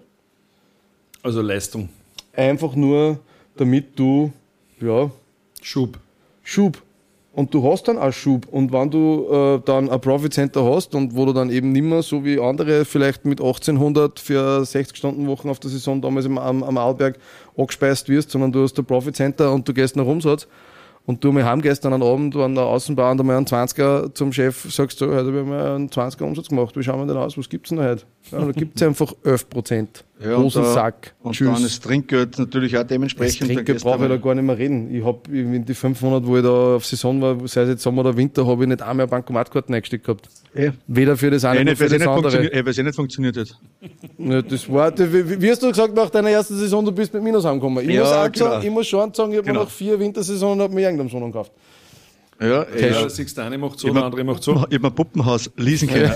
Also Leistung. Einfach nur, damit du, ja, Schub. Schub. Und du hast dann auch Schub. Und wenn du äh, dann ein Profit Center hast und wo du dann eben nimmer, so wie andere vielleicht mit achtzehnhundert für sechzig Stunden Wochen auf der Saison damals im, am, am Arlberg angespeist wirst, sondern du hast ein Profit Center und du gehst nach Umsatz und du mal heimgehst dann am Abend an der Außenbahn einmal einen zwanziger zum Chef, sagst du, heute habe ich mal einen zwanziger Umsatz gemacht, wie schauen wir denn aus, was gibt's denn heute? Ja, da gibt's einfach elf Prozent. Ja, und da- Hosensack. Und Tschüss. dann das Trinkgeld natürlich auch Das dementsprechend. Trinkgeld Dann gehst du brauche ich da einmal- gar nicht mehr reden. Ich habe in die fünf Monate, wo ich da auf Saison war, sei es jetzt Sommer oder Winter, habe ich nicht einmal Bankomatkarten eingesteckt gehabt. Eh. Weder für das eine Eh, noch nicht, für weil es eh das nicht andere. funktioniert, eh, weil es eh nicht funktioniert hat. Ja, das war, wie, wie hast du gesagt, nach deiner ersten Saison, du bist mit Minus heimgekommen? Ich, Ja, muss, auch genau. sagen, ich muss schon sagen, ich habe Genau. mir nach vier Wintersaisonen hab mir irgendeinem Sohn gekauft. Ja, eh, Ja, ja. der siehst, der eine macht so, Ich der hab andere mir- macht so. Ich habe mein Puppenhaus leasen können.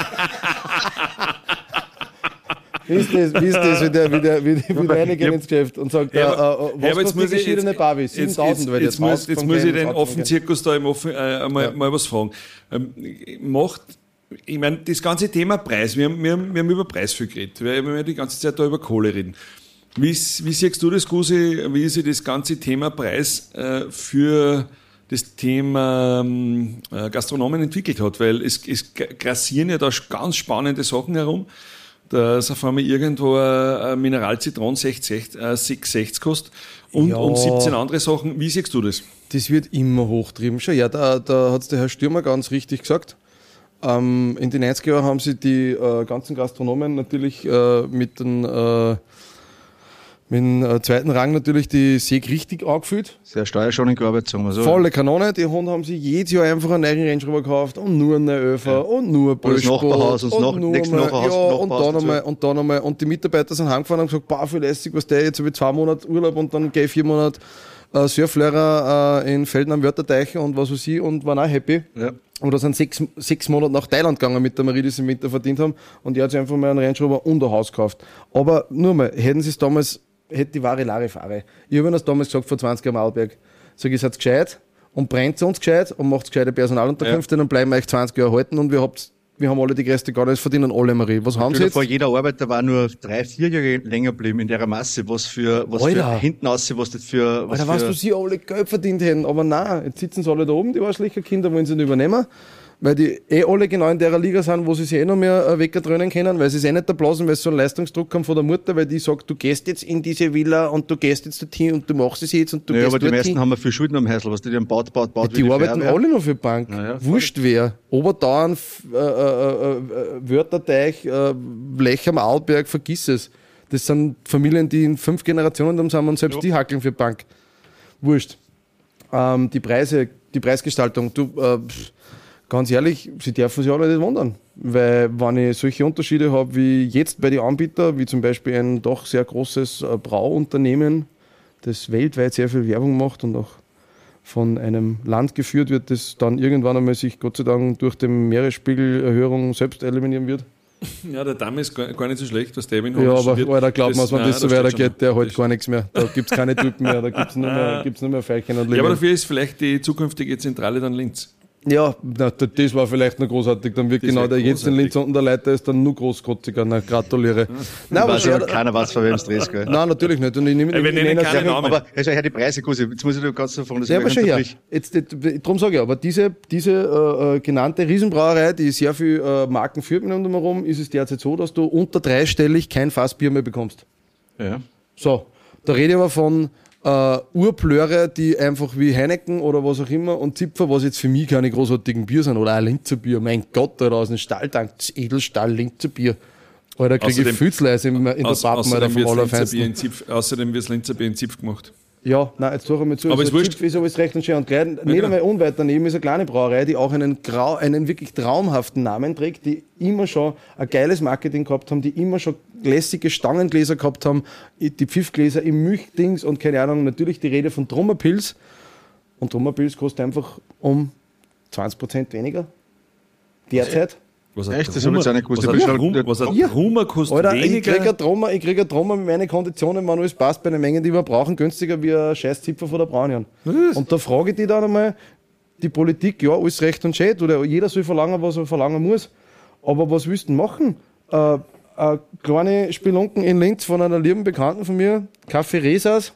Wie ist das, wie ist das, wie der, wie der, wie, wie der eine geht Ja. ins Geschäft und sagt, Ja, ja, aber- äh, ja, was aber jetzt kostet muss die ich- verschiedene jetzt- Barbie? Jetzt, siebentausend, jetzt, weil jetzt, muss, jetzt muss ich den Offenzirkus da im Offen, äh, mal, Ja. mal was fragen. Ähm, macht, ich meine, das ganze Thema Preis, wir haben, wir haben, wir haben über Preis viel geredet, weil wir die ganze Zeit da über Kohle reden. Wie, wie siehst du das, Gusi, wie sich das ganze Thema Preis äh, für das Thema ähm, äh, Gastronomen entwickelt hat? Weil es, es grassieren ja da ganz spannende Sachen herum. Da ist auf einmal irgendwo ein ein Mineralzitron sechs sechzig kostet und, Ja. und siebzehn andere Sachen. Wie siehst du das? Das wird immer hochtrieben. Schon, ja, da, da hat es der Herr Stürmer ganz richtig gesagt. Ähm, in den neunziger Jahren haben sie die äh, ganzen Gastronomen natürlich äh, mit dem äh, mit dem äh, zweiten Rang natürlich die Säge richtig angefüllt. Sehr steuerschonend gearbeitet, sagen wir so. Volle Kanone. Die Hunde haben sich jedes Jahr einfach einen neuen Range Rover gekauft und nur einen Öfer Ja. und nur ein Und das Böschboot Nachbarhaus und das nach- nur nächste mal- Nachbarhaus- ja, und Nachbarhaus da dazu. nochmal und da nochmal. Und die Mitarbeiter sind heimgefahren und haben gesagt, boah, viel lässig, was der jetzt habe ich zwei Monate Urlaub und dann gehe ich vier Monate äh, Surflehrer äh, in Felden am Wörterdeichen und was weiß ich und waren auch happy. Ja. Oder sind sechs, sechs Monate nach Thailand gegangen mit der Marie, die sie im Winter verdient haben. Und die hat sich einfach mal einen Range Rover und ein Haus gekauft. Aber nur mal, hätten sie es damals, hätte die wahre Larifare. Ich habe ihnen das damals gesagt, vor zwanzig Jahren am Arlberg. Sag ich, ihr seid gescheit und brennt uns gescheit und macht gescheite Personalunterkünfte, dann bleiben wir euch zwanzig Jahre halten und wir habt wir haben alle die größte Garde, das verdienen alle Marie. Was haben sie jetzt? Vor jeder Arbeiter war nur drei, vier Jahre länger geblieben in der Masse, was für, was Alter. für hinten raus, was das für, was Alter, weißt für, du, sie alle Geld verdient hätten, aber nein, jetzt sitzen sie alle da oben, die arschlichen Kinder wollen sie nicht übernehmen, weil die eh alle genau in der Liga sind, wo sie sich eh noch mehr äh, weggerdröhnen können, weil sie es eh nicht erblasen, weil sie so einen Leistungsdruck haben von der Mutter, weil die sagt, du gehst jetzt in diese Villa und du gehst jetzt dorthin und du machst es jetzt und du ja, gehst aber die dorthin. meisten haben ja viel Schulden am Häusl, was die dann baut, baut, baut. Ja, die arbeiten Feuerwehr. alle noch für die Bank. Ja, Wurscht wer. Oberdauern, F- äh, äh, äh, Wörterteich, äh, Lech am Arlberg, vergiss es. Das sind Familien, die in fünf Generationen da sind und selbst Ja. die hackeln für die Bank. Wurscht. Ähm, die Preise, die Preisgestaltung, du, äh, pff, ganz ehrlich, sie dürfen sich alle nicht wundern. Weil, wenn ich solche Unterschiede habe wie jetzt bei den Anbietern, wie zum Beispiel ein doch sehr großes äh, Brauunternehmen, das weltweit sehr viel Werbung macht und auch von einem Land geführt wird, das dann irgendwann einmal sich Gott sei Dank durch die Meeresspiegelerhöhung selbst eliminieren wird. Ja, der Damm ist gar, gar nicht so schlecht, was David Ja, aber Alter, glaubt man, wenn das so nein, weitergeht, steht der schon. halt gar nichts mehr. Da gibt es keine Typen mehr, da gibt es nur mehr, gibt's nur mehr Veilchen und Ja, aber Linien. dafür ist vielleicht die zukünftige Zentrale dann Linz. Ja, na, d- das war vielleicht noch großartig. Dann wird Das genau wär der jetzt in großartig. Linz unten der Leiter ist dann nur großkotziger. Na, gratuliere. Nein, aber Weiß ja, aber keiner was, von wem es dreht, gell? nein, natürlich nicht. Und ich nehme, Ey, wir ich nennen nenne keine sicher- Namen. Aber, also, ja, die Preise, Kusi, jetzt muss ich dir ganz davon, dass Ja, ich aber gleich schon her. unterbrich. Jetzt, jetzt, darum sage ich, aber diese, diese äh, äh, genannte Riesenbrauerei, die sehr viel äh, Marken führt mit um herum, ist es derzeit so, dass du unter dreistellig kein Fassbier mehr bekommst. Ja. So, da rede ich aber von äh, Urplöre, die einfach wie Heineken oder was auch immer und Zipfer, was jetzt für mich keine großartigen Bier sind, oder ein Linzerbier, mein Gott, Alter, aus dem Stahltank, das Edelstahl Linzerbier. Alter, kriege ich Außerdem- Fützleis in, in der Aus, Pappen, Alter, außerdem vom wird Allerfeinsten. Linzerbier in Zipf, außerdem wird Linzerbier in Zipf gemacht. Ja, nein, jetzt sag einmal zu, Aber also ist wurscht. Zipf ist alles recht und schön. Und gleich, nicht genau. einmal unweit daneben ist eine kleine Brauerei, die auch einen, grau, einen wirklich traumhaften Namen trägt, die immer schon ein geiles Marketing gehabt haben, die immer schon lässige Stangengläser gehabt haben, die Pfiffgläser im Milchdings und keine Ahnung, natürlich die Rede von Trummerpils. Und Trummerpils kostet einfach um zwanzig Prozent weniger. Derzeit. Was Echt? Das hab ich jetzt auch nicht gewusst. Was Ich hat, bin schon- Rum, was hat Ja. Rummer kostet Alter, ich weniger? krieg ein Trommer, ich krieg ein Trommer mit meinen Konditionen, wenn alles passt, bei den Mengen, die wir brauchen, günstiger wie ein scheiß Zipfer von der Braunian. Und da frage ich dich dann einmal, die Politik, ja, alles recht und schön, oder jeder soll verlangen, was er verlangen muss. Aber was willst du denn machen? Äh, eine kleine Spelunken in Linz von einer lieben Bekannten von mir, Café Resas,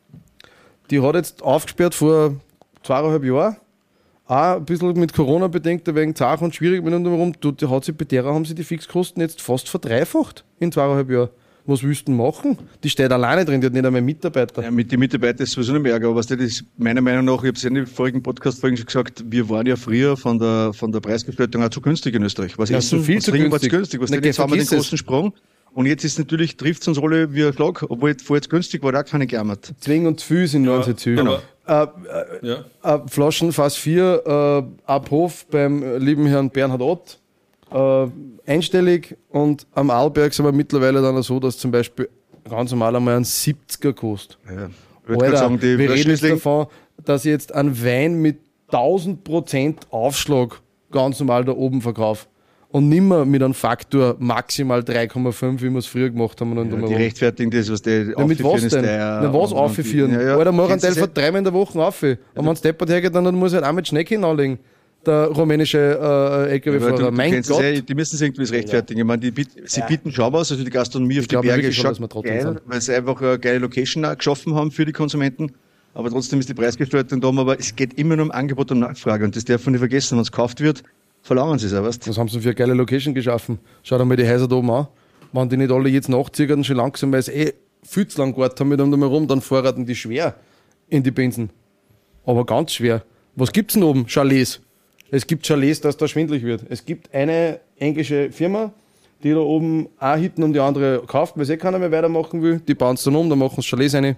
die hat jetzt aufgesperrt vor zweieinhalb Jahren. Auch ein bisschen mit Corona bedingt, wegen zart und schwierig miteinander rum. Du, die hat sich bei derer haben sie die Fixkosten jetzt fast verdreifacht in zweieinhalb Jahren. Was willst du denn machen? Die steht alleine drin, die hat nicht einmal Mitarbeiter. Ja, mit den Mitarbeitern ist sowieso nicht mehr ärger, aber was das ist meiner Meinung nach, ich habe es ja in den vorigen Podcast-Folgen schon gesagt, wir waren ja früher von der, von der Preisgestaltung auch zu günstig in Österreich. Was Ja, essen, so viel was zu trinken, was günstig. günstig. Was Na, denn, jetzt haben wir den vergiss es. großen Sprung. Und jetzt ist natürlich, trifft es uns alle wie ein Schlag, obwohl jetzt vorher jetzt günstig war, da auch keine gejammert. Zwingen und zu viel sind ja, unsere Züge. aber- Äh, Ja. äh, Flaschen Fass vier äh, ab Hof beim äh, lieben Herrn Bernhard Ott. Äh, einstellig und am Arlberg sind wir mittlerweile dann so, dass zum Beispiel ganz normal einmal ein siebziger kostet. Ja. Ich würde gerade Alter, sagen, die wir reden jetzt Schlüssel- davon, dass ich jetzt einen Wein mit tausend Prozent Aufschlag ganz normal da oben verkaufe. Und nimmer mit einem Faktor maximal drei Komma fünf, wie wir es früher gemacht haben. Und ja, ja, die rechtfertigen das, was die ja, mit was denn? Na, was aufführen? Ja, ja. Alter, mach einen Kennst du Teil das von dreimal in der Woche auf. Und wenn es deppert hergeht, dann, dann muss er halt auch mit Schnecken anlegen. Der rumänische äh, L K Aber W-Fahrer. du, du Mein kennst Gott. es ja, die müssen es irgendwie rechtfertigen. Ich meine, die biet, sie Ja. bieten schon was, also die Gastronomie auf Ich die glaube Berge wirklich ist schon, schon dass wir trotzdem geil, sind. weil sie einfach eine geile Location auch geschaffen haben für die Konsumenten. Aber trotzdem ist die Preisgestaltung da, aber es geht immer nur um Angebot und Nachfrage. Und das darf man nicht vergessen, wenn es gekauft wird, verlangen sie es auch, weißt du? Was haben sie für eine geile Location geschaffen? Schau dir mal die Häuser da oben an. Wenn die nicht alle jetzt nachziehen, dann schon langsam, weil sie eh viel zu lang gewartet haben mit um herum, dann vorraten die schwer in die Binsen. Aber ganz schwer. Was gibt's denn oben? Chalets. Es gibt Chalets, dass da schwindelig wird. Es gibt eine englische Firma, die da oben auch hinten um die andere kauft, weil sie eh keiner mehr weitermachen will. Die bauen es dann um, dann machen sie Chalets rein.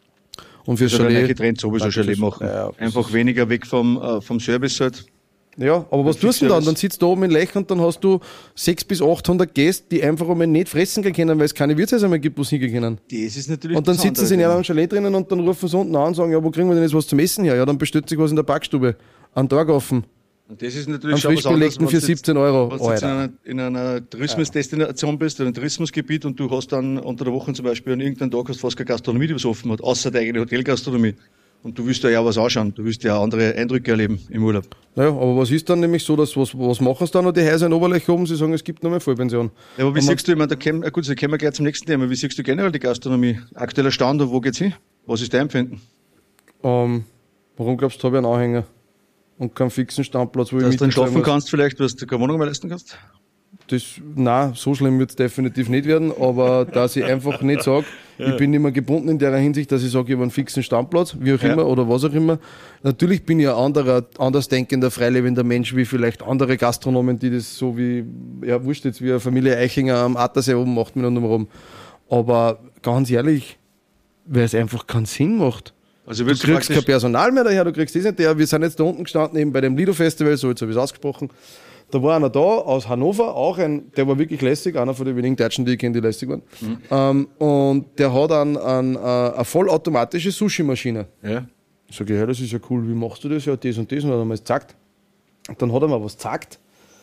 Und fürs Also der neue Chalet. Trend sowieso Nein, Chalet das ist- machen. ja, ja, das Einfach weniger weg vom, äh, vom Service halt. Ja, aber was Das tust du denn dann? Fixservice. Dann sitzt du da oben in Lech und dann hast du sechshundert bis achthundert Gäste, die einfach einmal nicht fressen gehen können, weil es keine Wirtshäuser mehr gibt, wo sie hingehen können. Das ist natürlich Und dann das sitzen sie in andere. einem Chalet drinnen und dann rufen sie unten an und sagen, ja, wo kriegen wir denn jetzt was zum Essen her? Ja, dann bestellt sich was in der Backstube. An Torgaufen. Und das ist natürlich Am schon was frisch belegten anderes, für wenn du jetzt- siebzehn Euro. Wenn du jetzt in Alter. einer, in einer Tourismusdestination bist, in einem Tourismusgebiet und du hast dann unter der Woche zum Beispiel an irgendeinem Tag hast fast keine Gastronomie, die was offen hat, außer der eigene Hotelgastronomie. Und du willst ja auch was anschauen, du willst ja andere Eindrücke erleben im Urlaub. Naja, aber was ist dann nämlich so, dass was, was machen sie dann noch die Häuser in Oberlech oben? Sie sagen, es gibt noch mehr Vollpension. Ja, aber wie Und siehst du, ich meine, da kämen, gut, da kommen wir gleich zum nächsten Thema, wie siehst du generell die Gastronomie? Aktueller Stand, wo geht's hin? Was ist dein Empfinden? Ähm, warum glaubst du, habe ich einen Anhänger und keinen fixen Standplatz, wo Dass ich du dann mitbezahlen schlafen muss? kannst vielleicht, was du keine Wohnung mehr leisten kannst? Das, nein, so schlimm wird es definitiv nicht werden, aber dass ich einfach nicht sage, ja. ich bin nicht mehr gebunden in der Hinsicht, dass ich sage, ich habe einen fixen Standplatz, wie auch Ja. immer oder was auch immer. Natürlich bin ich ein anderer, andersdenkender, freilebender Mensch wie vielleicht andere Gastronomen, die das so wie, ja wurscht jetzt, wie eine Familie Eichinger am Attersee oben macht mit einem rum. Aber ganz ehrlich, weil es einfach keinen Sinn macht. Also Du willst du kriegst kein praktisch, Personal mehr daher, du kriegst das nicht daher. Wir sind jetzt da unten gestanden, eben bei dem Lido-Festival, so jetzt habe ich es ausgesprochen. Da war einer da aus Hannover, auch ein, der war wirklich lässig, einer von den wenigen Deutschen, die ich kenne, die lässig waren. Mhm. Ähm, und der hat an, an, äh, eine vollautomatische Sushi-Maschine. ja. Ich sage, ja, das ist ja cool, wie machst du das? Ja, das und das. Und dann hat er mir das gezeigt. Und dann hat er mir was gezeigt.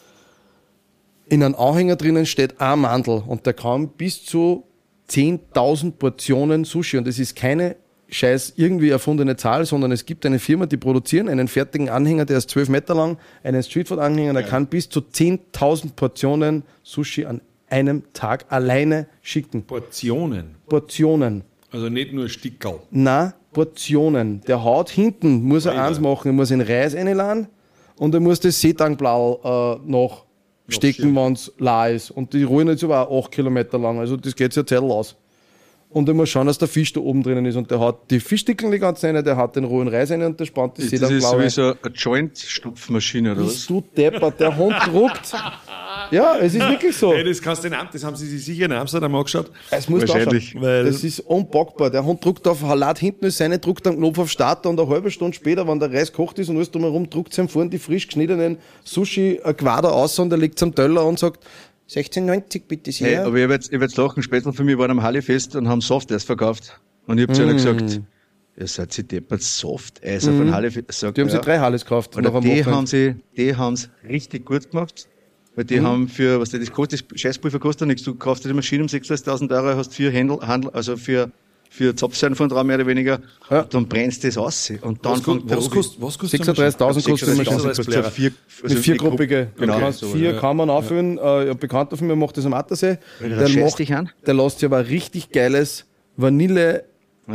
In einem Anhänger drinnen steht ein Mandel und der kann bis zu zehntausend Portionen Sushi. Und das ist keine scheiß irgendwie erfundene Zahl, sondern es gibt eine Firma, die produzieren einen fertigen Anhänger, der ist zwölf Meter lang, einen Streetfood-Anhänger, der kann bis zu zehntausend Portionen Sushi an einem Tag alleine schicken. Portionen. Portionen. Also nicht nur Stickerl. Na, Portionen. Der haut hinten, muss er Alter. eins machen, er muss in Reis reinladen und er muss das Seetangblau äh, noch stecken, wenn es la ist. Und die rollen jetzt aber auch acht Kilometer lang, also das geht ja Zettel aus. Und er muss schauen, dass der Fisch da oben drinnen ist und der hat die Fischstickeln die ganze rein, der hat den rohen Reis rein und der spannt das Das ist Seetangblau rein. sowieso eine Joint-Stopfmaschine oder was? Bist du deppert, der Hund druckt. Ja, es ist wirklich so. Hey, das kannst du nicht, das haben sie sich sicher in Amsterdam angeschaut. Es muss da Wahrscheinlich. schauen. Weil- Das ist unpackbar. Der Hund druckt auf Halat hinten ist seine, druckt am Knopf auf Starter und eine halbe Stunde später, wenn der Reis kocht ist und alles drumherum, druckt sie ihm vorne die frisch geschnittenen Sushi-Quader aus und er legt es am Teller und sagt, sechzehn neunzig bitte sehr. Hey, aber ich werde ich jetzt lachen, später für mich waren am Hallifest und haben Softeis verkauft. Und ich habe zu einer gesagt, ihr seid sie deppert Softeis auf ein Hallifest. Sagt, Die haben ja. sich drei Halles gekauft. Und nach einem die Wochenende. haben sie, die haben's richtig gut gemacht. Weil die haben für, was das kostet, das Scheißpulver kostet nichts. Du kaufst dir die Maschine um sechsunddreißigtausend Euro, hast vier Händel, Handel, also für, für Zapfseiten von drauf mehr oder weniger. Ja. Dann brennst du das aus. Und dann Was, fängt der was, Obi- kostet, was kostet sechsunddreißigtausend kostet die Maschine. sechsunddreißigtausend kostet so vier, also Mit viergruppige. Genau. Du kannst so, vier ja. kann man auffüllen. Äh, ein Bekannter von mir macht das am Attersee. Der Der, scheißt macht, dich an. der lässt sich aber richtig geiles Vanille,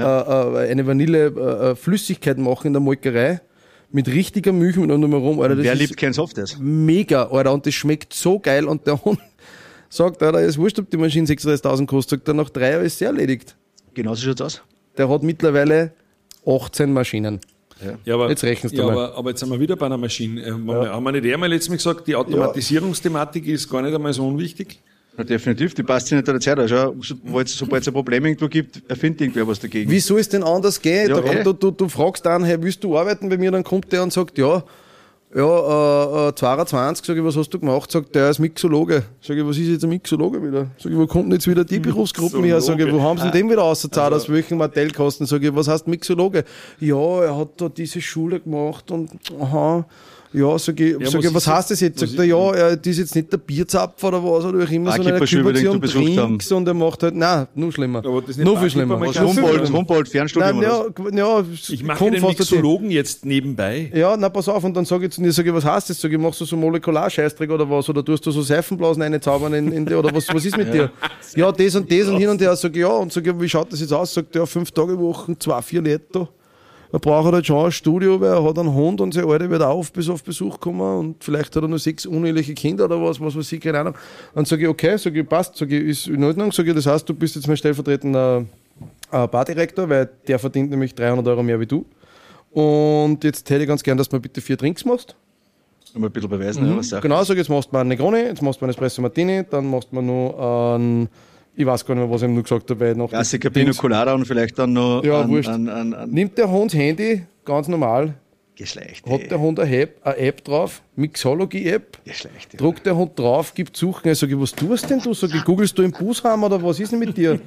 Ja. äh, äh, eine Vanille-Flüssigkeit machen in der Molkerei. Mit richtiger Milch mit einem rum. Alter, das Wer ist liebt kein Softeis? mega, Alter. Und das schmeckt so geil. Und der Hund sagt, Alter, ist wurscht, ob die Maschine sechsunddreißigtausend kostet. Sagt er, nach drei Jahren ist sie erledigt. Genauso schaut's aus. Der hat mittlerweile achtzehn Maschinen. Ja, aber, Jetzt rechen's ja, doch mal. aber, aber jetzt sind wir wieder bei einer Maschine. Äh, Haben wir- haben wir nicht einmal letztes Mal gesagt, die Automatisierungsthematik ist gar nicht einmal so unwichtig? Ja, definitiv, die passt sich nicht der Zeit aus. Schau, sobald es ein Problem irgendwo gibt, erfindet irgendwer was dagegen. Wie soll es denn anders gehen? Ja, da, eh. du, du, du fragst einen, hey, willst du arbeiten bei mir? Dann kommt der und sagt, ja, ja, äh, äh, zweiundzwanzig, sag ich, was hast du gemacht? Sagt der, er ist Mixologe. Sag ich, was ist jetzt ein Mixologe wieder? Sag ich, wo kommt denn jetzt wieder die Berufsgruppen her? Sag ich, wo haben sie denn den wieder ausgezahlt, aus welchen Modellkosten? Sag ich, was heißt Mixologe? Ja, er hat da diese Schule gemacht und, aha. Ja, sag ich, Ja, sag was ich, was ist heißt das jetzt? was Sagt er, ja, er, das ist jetzt nicht der Bierzapfer oder was, oder auch immer, Ah, sondern er Kipperschule, kümmert sich den um du besucht Drinks und er macht halt, nein, noch schlimmer. Aber das ist nicht Noch viel Barkeeper, schlimmer. man Was, kann Noch viel Humboldt, schlimmer. Humboldt, Fernstudium Nein, oder was? ja, ja, Ich mache kommt den fast dazu. Mixologen jetzt nebenbei. Ja, na pass auf, und dann sage ich zu dir, sag ich, was heißt das? Sag ich, machst du so Molekularscheißdreck oder was? Oder tust du so Seifenblasen reinzaubern in, in dir? Oder was, was ist mit dir? Ja, das und das und hin und her. Sag ich, ja, und sag ich, wie schaut das jetzt aus? Sagt er, ja, fünf Tage Wochen, zwei, vier netto. Er braucht halt schon ein Studio, weil er hat einen Hund und seine Alte wird auch oft bis auf Besuch kommen und vielleicht hat er nur sechs uneheliche Kinder oder was, was weiß ich, keine Ahnung. Dann sage ich, okay, sag ich, passt, sag ich, ist in Ordnung, sag ich, das heißt, du bist jetzt mein stellvertretender äh, Bardirektor, weil der verdient nämlich dreihundert Euro mehr wie du. Und jetzt hätte ich ganz gern, dass du mir bitte vier Drinks machst. Mal ein bisschen beweisen, ja, was sagt. Genau, sag ich, jetzt machst du mal einen Negroni, jetzt machst du mal einen Espresso Martini, dann machst du mir noch einen, ich weiß gar nicht mehr, was ich ihm noch gesagt habe, weil noch Klassiker Pino Colada und vielleicht dann noch Ja, an, wurscht. an, an, an Nimmt der Hund das Handy, ganz normal, Geschlecht. hat der Hund eine App, eine App drauf, Mixology-App, Geschlecht. druckt der Hund drauf, gibt suchen, ich sag ich, was tust denn du? Sag ich, googelst du im Busheim oder was ist denn mit dir?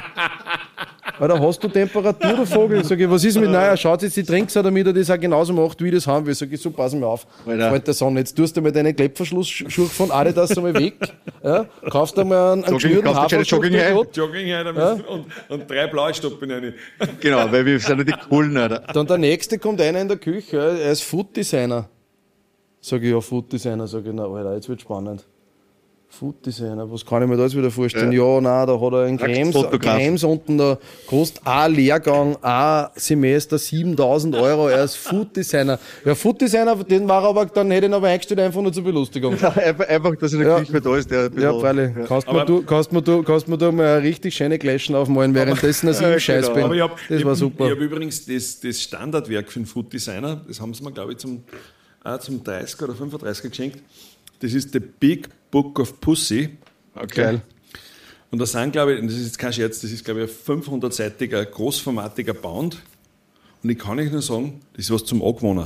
Alter, hast du Temperatur, du Vogel? Sag ich, was ist mit, naja, schaut jetzt die Drinks an, damit er das auch genauso macht, wie ich das haben will. Sag ich, so, pass mir auf. Alter. Alter, Sonne, jetzt tust du mal deine Klettverschlussschuhe von Adidas einmal weg. Ja, kaufst du mal einen, einen Jogging, kaufst du eine Jogging Hafer- ein? Jogging ja? und, und drei blaue Stoppen rein. Genau, weil wir sind ja die coolen, oder? Dann der nächste kommt einer in der Küche, ja, er ist Food Designer. Sag ich, ja, Food Designer, sag ich, na, Alter, jetzt wird spannend. Food Designer, was kann ich mir da jetzt wieder vorstellen? Ja, ja nein, da hat er einen Cremes, Cremes unten, da kostet ein Lehrgang, ein Semester siebentausend Euro, er ist Food Designer. Ja, Food Designer, den war aber, dann hätte ich ihn aber eingestellt, einfach nur zur Belustigung. Ja, einfach, einfach, dass in der Ja. Küche da ist, der ein bisschen, Ja, freilich. ja. Kannst mir du, kannst mir du, kannst mir da mal eine richtig schöne Gläschen aufmalen, währenddessen dass ich im Ja, Scheiß genau. bin. Aber ich hab, Das ich, war super. Ich habe übrigens das, das Standardwerk für einen Food Designer, das haben sie mir, glaube ich, zum, auch zum dreißiger oder fünfunddreißiger geschenkt. Das ist The Big Book of Pussy. Okay. Geil. Und da sind, glaube ich, und das ist jetzt kein Scherz, das ist, glaube ich, ein fünfhundertseitiger, großformatiger Bound. Und ich kann euch nur sagen, das ist was zum Angewohnen.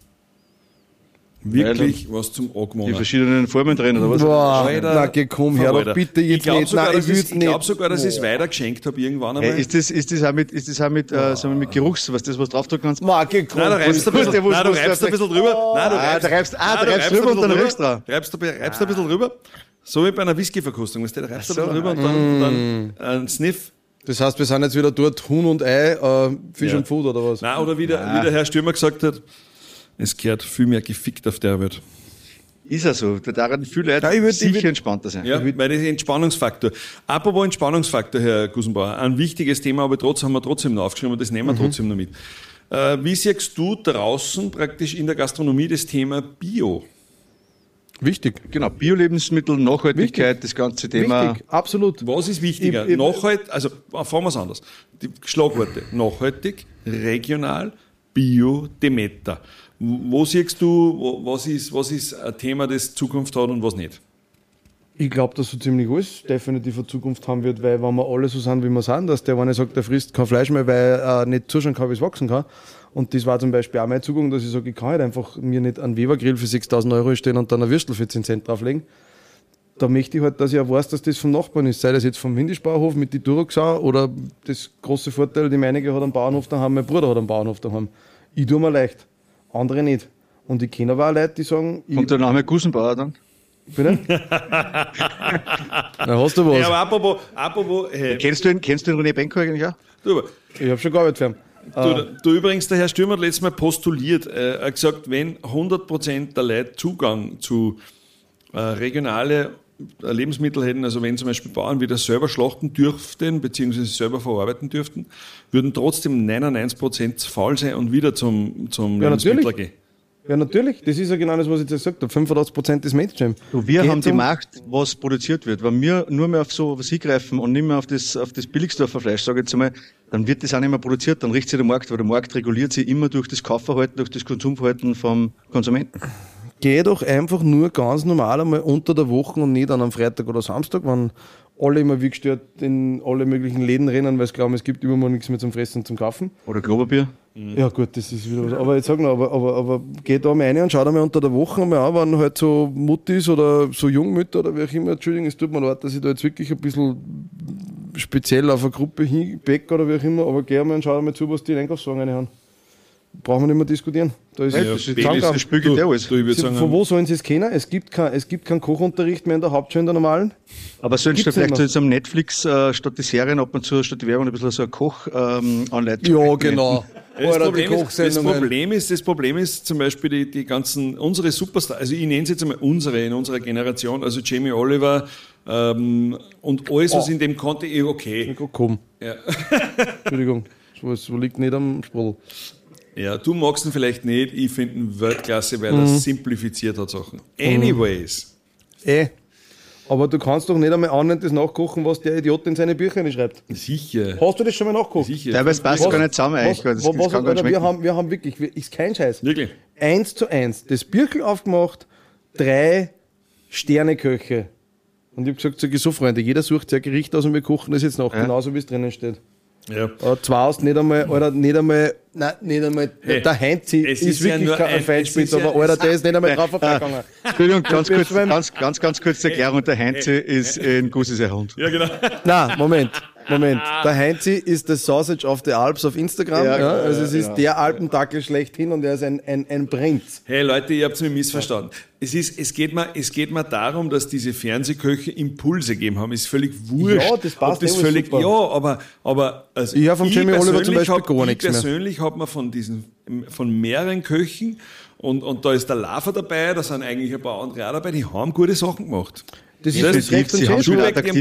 Wirklich was zum Die Angewohnen. verschiedenen Formen drin, oder was? Boah, Alter, na, geh, komm her, Alter. doch bitte Ich jetzt glaube nicht. sogar, Nein, dass ich ich, will's ich glaub nicht. sogar, dass ich es weitergeschenkt habe irgendwann einmal. Hey, ist das, ist das auch mit, ist das auch mit, äh, sagen wir, mit Geruchs, was das, was draufdrücken kannst? Ma, geh, komm. Nein, du reibst ein bisschen, der wusste, nein, du was reibst der ein bisschen drüber. Nein, du Ah, reibst, du reibst- ah, nein, du reibst ein drüber und bisschen dann rührst du drauf. Reibst, du- reibst ein bisschen drüber. So wie bei einer Whisky-Verkostung. weißt Du Du reibst ein Ach so, bisschen drüber und dann, dann ein Sniff. Das heißt, wir sind jetzt wieder dort Huhn und Ei, äh, Fisch Ja. und Food oder was? Nein, oder wie der, wie der Herr Stürmer gesagt hat, es gehört viel mehr gefickt auf der Welt. Ist er so. Da daran viele Leute Ja, ich würd- ich sicher würd- entspannter sein. Ja, weil das ist Entspannungsfaktor. Apropos Entspannungsfaktor, Herr Gusenbauer, ein wichtiges Thema, aber trotzdem haben wir trotzdem noch aufgeschrieben und das nehmen wir trotzdem noch mit. Äh, wie siehst du draußen praktisch in der Gastronomie das Thema Bio? Wichtig. Genau, Bio-Lebensmittel, Nachhaltigkeit, Wichtig. das ganze Thema. Wichtig, absolut. Was ist wichtiger? Ich- ich- Nachhalt, also fahren wir es anders. Die Schlagworte: nachhaltig, regional, Bio, Demeter. Wo siehst du, wo- was ist, was ist ein Thema, das Zukunft hat und was nicht? Ich glaube, dass so ziemlich alles definitiv eine Zukunft haben wird, weil wenn wir alle so sind, wie wir sind, dass der eine sagt, der frisst kein Fleisch mehr, weil er nicht zuschauen kann, wie es wachsen kann. Und das war zum Beispiel auch mein Zugang, dass ich sage, ich kann halt einfach mir nicht einen Weber-Grill für sechstausend Euro stehen und dann ein Würstel für zehn Cent drauflegen. Da möchte ich halt, dass ich auch weiß, dass das vom Nachbarn ist. Sei das jetzt vom Windischbauerhof mit die Duroxau oder das große Vorteil, die meinige hat einen Bauernhof daheim, mein Bruder hat einen Bauernhof daheim. Ich tue mir leicht, andere nicht. Und ich kenne aber auch Leute, die sagen, ich, Und der Name Gusenbauer dann? bitte? Na, hast du was? Ja, aber apropos, apropos hey, Kennst du ihn, kennst du den René Benko eigentlich auch? du, Ich habe schon gearbeitet für ihn. du, du übrigens, der Herr Stürmer hat letztes Mal postuliert, äh, er hat gesagt, wenn hundert Prozent der Leute Zugang zu äh, regionale äh, Lebensmittel hätten, also wenn zum Beispiel Bauern wieder selber schlachten dürften, beziehungsweise selber verarbeiten dürften, würden trotzdem neunundneunzig Prozent zu faul sein und wieder zum, zum Ja, Lebensmittler natürlich. gehen. Ja, natürlich. Das ist ja genau das, was ich jetzt gesagt habe. fünfundachtzig Prozent des Mainstream. Du, wir Geht haben die um- Macht, was produziert wird. Wenn wir nur mehr auf so was hingreifen und nicht mehr auf das, auf das Billigsdorfer Fleisch, sage ich jetzt einmal, dann wird das auch nicht mehr produziert, dann richtet sich der Markt, weil der Markt reguliert sich immer durch das Kaufverhalten, durch das Konsumverhalten vom Konsumenten. Geh doch einfach nur ganz normal einmal unter der Woche und nicht an einem Freitag oder Samstag, wenn alle immer wie gestört in alle möglichen Läden rennen, weil sie glauben, es gibt übermorgen nichts mehr zum Fressen und zum Kaufen. Oder Klopapier. Ja gut, das ist wieder was. Aber jetzt sag noch, aber, aber, aber geh da mal rein und schau da mal unter der Woche einmal an, wenn halt so Muttis oder so Jungmütter oder wie auch immer, Entschuldigung, es tut mir leid, dass ich da jetzt wirklich ein bisschen speziell auf eine Gruppe hinbecke oder wie auch immer, aber geh einmal und schau einmal zu, was die in den Einkaufswagen rein haben. Brauchen wir nicht mehr diskutieren. Da ist Ja, ja, das ist- das ist spiegelt ja alles. Du, ich würd Von sagen, wo sollen sie es kennen? Es gibt kein, es gibt keinen Kochunterricht mehr in der Hauptschule, in der normalen. Aber sollst du Gibt's vielleicht immer. so jetzt am Netflix äh, statt die Serien ab und zu, statt die Werbung ein bisschen so eine Koch-Anleitung? Ähm, Anleitung Ja, einblenden? genau. Das Alter, die Problem, ist, das, Kochsendungen. Problem ist, das Problem ist zum Beispiel die, die ganzen, unsere Superstars, also ich nenne es jetzt einmal unsere, in unserer Generation, also Jamie Oliver ähm, und alles, was Oh. in dem konnte, eh okay. Komm. Ja. Entschuldigung. Das liegt nicht am Sprudel. ja, du magst ihn vielleicht nicht, ich finde ihn Weltklasse, weil Mhm. er simplifiziert hat Sachen. Anyways, Eh. Aber du kannst doch nicht einmal annähernd das nachkochen, was der Idiot in seine Bücher schreibt. sicher, Hast du das schon mal nachgekocht? sicher. Teilweise passt es Was- gar nicht zusammen eigentlich, weil das, was, das was, kann gar nicht Alter, wir, schmecken. haben, wir haben wirklich, wir- ist kein Scheiß, Wirklich? eins zu eins, das Birkel aufgemacht, drei Sterneköche. Und ich habe gesagt, sag ich so, Freunde, jeder sucht sein Gericht aus und wir kochen das jetzt nach, Ja. genauso wie es drinnen steht. Ja. Aber zwei hast nicht einmal, Alter, nicht einmal, nein, nicht einmal, Hey, der Heinzi es ist, ist ja wirklich nur kein ein- Feinspitz, es ist ja- aber Alter, der ist nicht einmal drauf vorbeigegangen. Entschuldigung, ganz Wir kurz, schwimmen- ganz, ganz, ganz kurz zur Erklärung. Der Heinze ist in Gussi sein Hund. Ja, genau. Nein, Moment. Moment. Der Heinzi ist das Sausage of the Alps auf Instagram. Ja, ja, also es ist ja, der Alpendackel schlechthin und er ist ein, ein, ein Prinz. Hey Leute, ihr habt es mir missverstanden. Es, ist, es, geht mir, es geht mir darum, dass diese Fernsehköche Impulse gegeben haben. Ist völlig wurscht. Ja, das passt. Das völlig, super. Ja, aber, aber also ich habe von Jamie Oliver zum Beispiel hab, gar nichts mehr. Ich persönlich habe mir von diesen, von mehreren Köchen und, und da ist der Lava dabei, da sind eigentlich ein paar andere auch dabei, die haben gute Sachen gemacht. Das ist das recht und schön.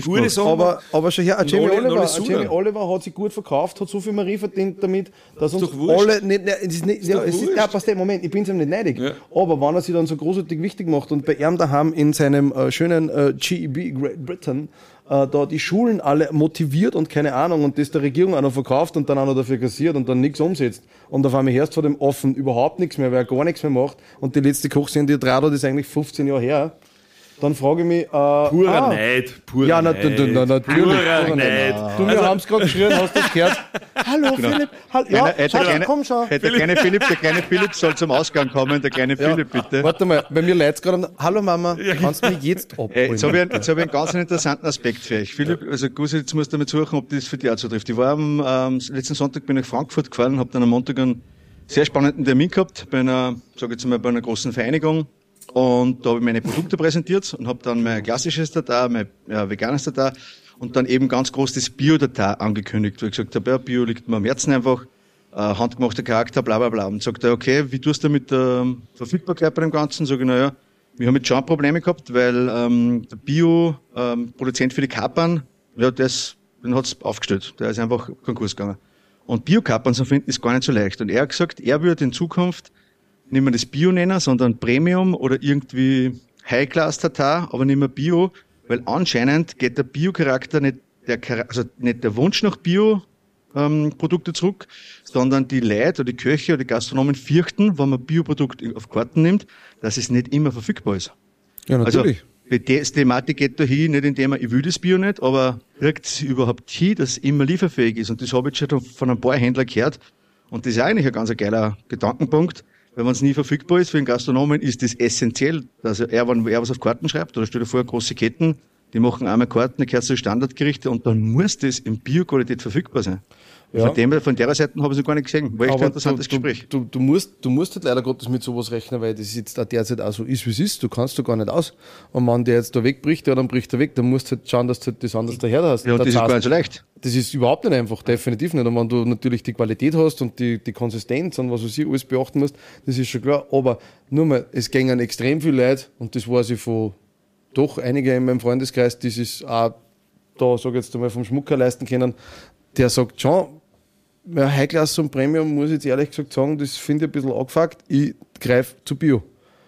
Aber, aber schon her, Jamie Oliver, Jamie Oliver hat sich gut verkauft, hat so viel Marie verdient damit, dass uns alle nicht, ne, es ist nicht, ja, es ist, ja, passt der Moment, ich bin ihm nicht neidig. Ja. Aber wenn er sich dann so großartig wichtig macht und bei ihm daheim in seinem äh, schönen äh, G E B Great Britain äh, da die Schulen alle motiviert und keine Ahnung und das der Regierung auch noch verkauft und dann auch noch dafür kassiert und dann nichts umsetzt und auf einmal hörst du von dem offen überhaupt nichts mehr, weil er gar nichts mehr macht und die letzte Kochsendung, die Drado, das ist eigentlich fünfzehn Jahre her. Dann frage ich mich... Äh, purer ah, Neid, purer ja, na, Neid. Na, na, natürlich. Purer Neid. Du, wir also, haben es gerade geschrien, hast du das gehört? Hallo genau. Philipp, hallo, ja, Nein, schau, kleine, komm schon. Der kleine, Philipp, der kleine Philipp soll zum Ausgang kommen, der kleine ja, Philipp, bitte. Warte mal, bei mir leid's gerade. Hallo Mama, kannst du mich jetzt abholen? Hey, jetzt habe ich, hab ich einen ganz interessanten Aspekt für euch. Philipp, also Gusi, jetzt musst du damit suchen, ob das für dich auch zutrifft. Ich war am ähm, letzten Sonntag bin ich nach Frankfurt gefahren, habe dann am Montag einen sehr spannenden Termin gehabt bei einer, sage ich jetzt mal, bei einer großen Vereinigung. Und da habe ich meine Produkte präsentiert und habe dann mein klassisches Tatar, mein ja, veganes Tatar und dann eben ganz groß das Bio-Tatar angekündigt, wo ich gesagt habe, ja, Bio liegt mir am Herzen einfach, äh, handgemachter Charakter, bla bla bla. Und sagt er, okay, wie tust du mit der ähm, Verfügbarkeit bei dem Ganzen? Sag ich, naja, wir haben jetzt schon Probleme gehabt, weil ähm, der Bio-Produzent ähm, für die Kapern, ja, das, den hat's aufgestellt. Der ist einfach Konkurs gegangen. Und Bio-Kapern zu finden ist gar nicht so leicht. Und er hat gesagt, er würde in Zukunft nicht mehr das Bio nennen, sondern Premium oder irgendwie High-Class-Tatar, aber nicht mehr Bio, weil anscheinend geht der Bio-Charakter nicht der, also nicht der Wunsch nach Bio-Produkte ähm, zurück, sondern die Leute oder die Köche oder die Gastronomen fürchten, wenn man Bioprodukte auf Karten nimmt, dass es nicht immer verfügbar ist. Ja, natürlich. Also, die Thematik geht da hin, nicht indem man, ich will das Bio nicht, aber kriegt es überhaupt hin, dass es immer lieferfähig ist. Und das habe ich schon von ein paar Händlern gehört. Und das ist eigentlich ein ganz geiler Gedankenpunkt. Wenn es nie verfügbar ist für den Gastronomen, ist das essentiell, dass er, wenn er was auf Karten schreibt, oder stell dir vor, große Ketten, die machen einmal Karten, eine Kerze Standardgerichte und dann muss das in Bioqualität verfügbar sein. Ja. Von, dem, von der Seite habe ich es noch gar nicht gesehen. War echt ein interessantes du, Gespräch. Du, du, musst, du musst halt leider Gottes mit sowas rechnen, weil das jetzt auch derzeit auch so ist, wie es ist. Du kannst du gar nicht aus. Und wenn der jetzt da wegbricht, ja, dann bricht er weg. Dann musst du halt schauen, dass du das anders daher hast. Ja, und das, das ist gar nicht so leicht. Das ist überhaupt nicht einfach, definitiv nicht. Und wenn du natürlich die Qualität hast und die, die Konsistenz und was weiß ich alles beachten musst, das ist schon klar. Aber nur mal, es gingen extrem viele Leute, und das weiß ich von doch einige in meinem Freundeskreis, die sich auch da, sag ich jetzt einmal, vom Schmucker leisten können, der sagt schon, ja, High-Class und Premium, muss ich jetzt ehrlich gesagt sagen, das finde ich ein bisschen angefuckt. Ich greife zu Bio.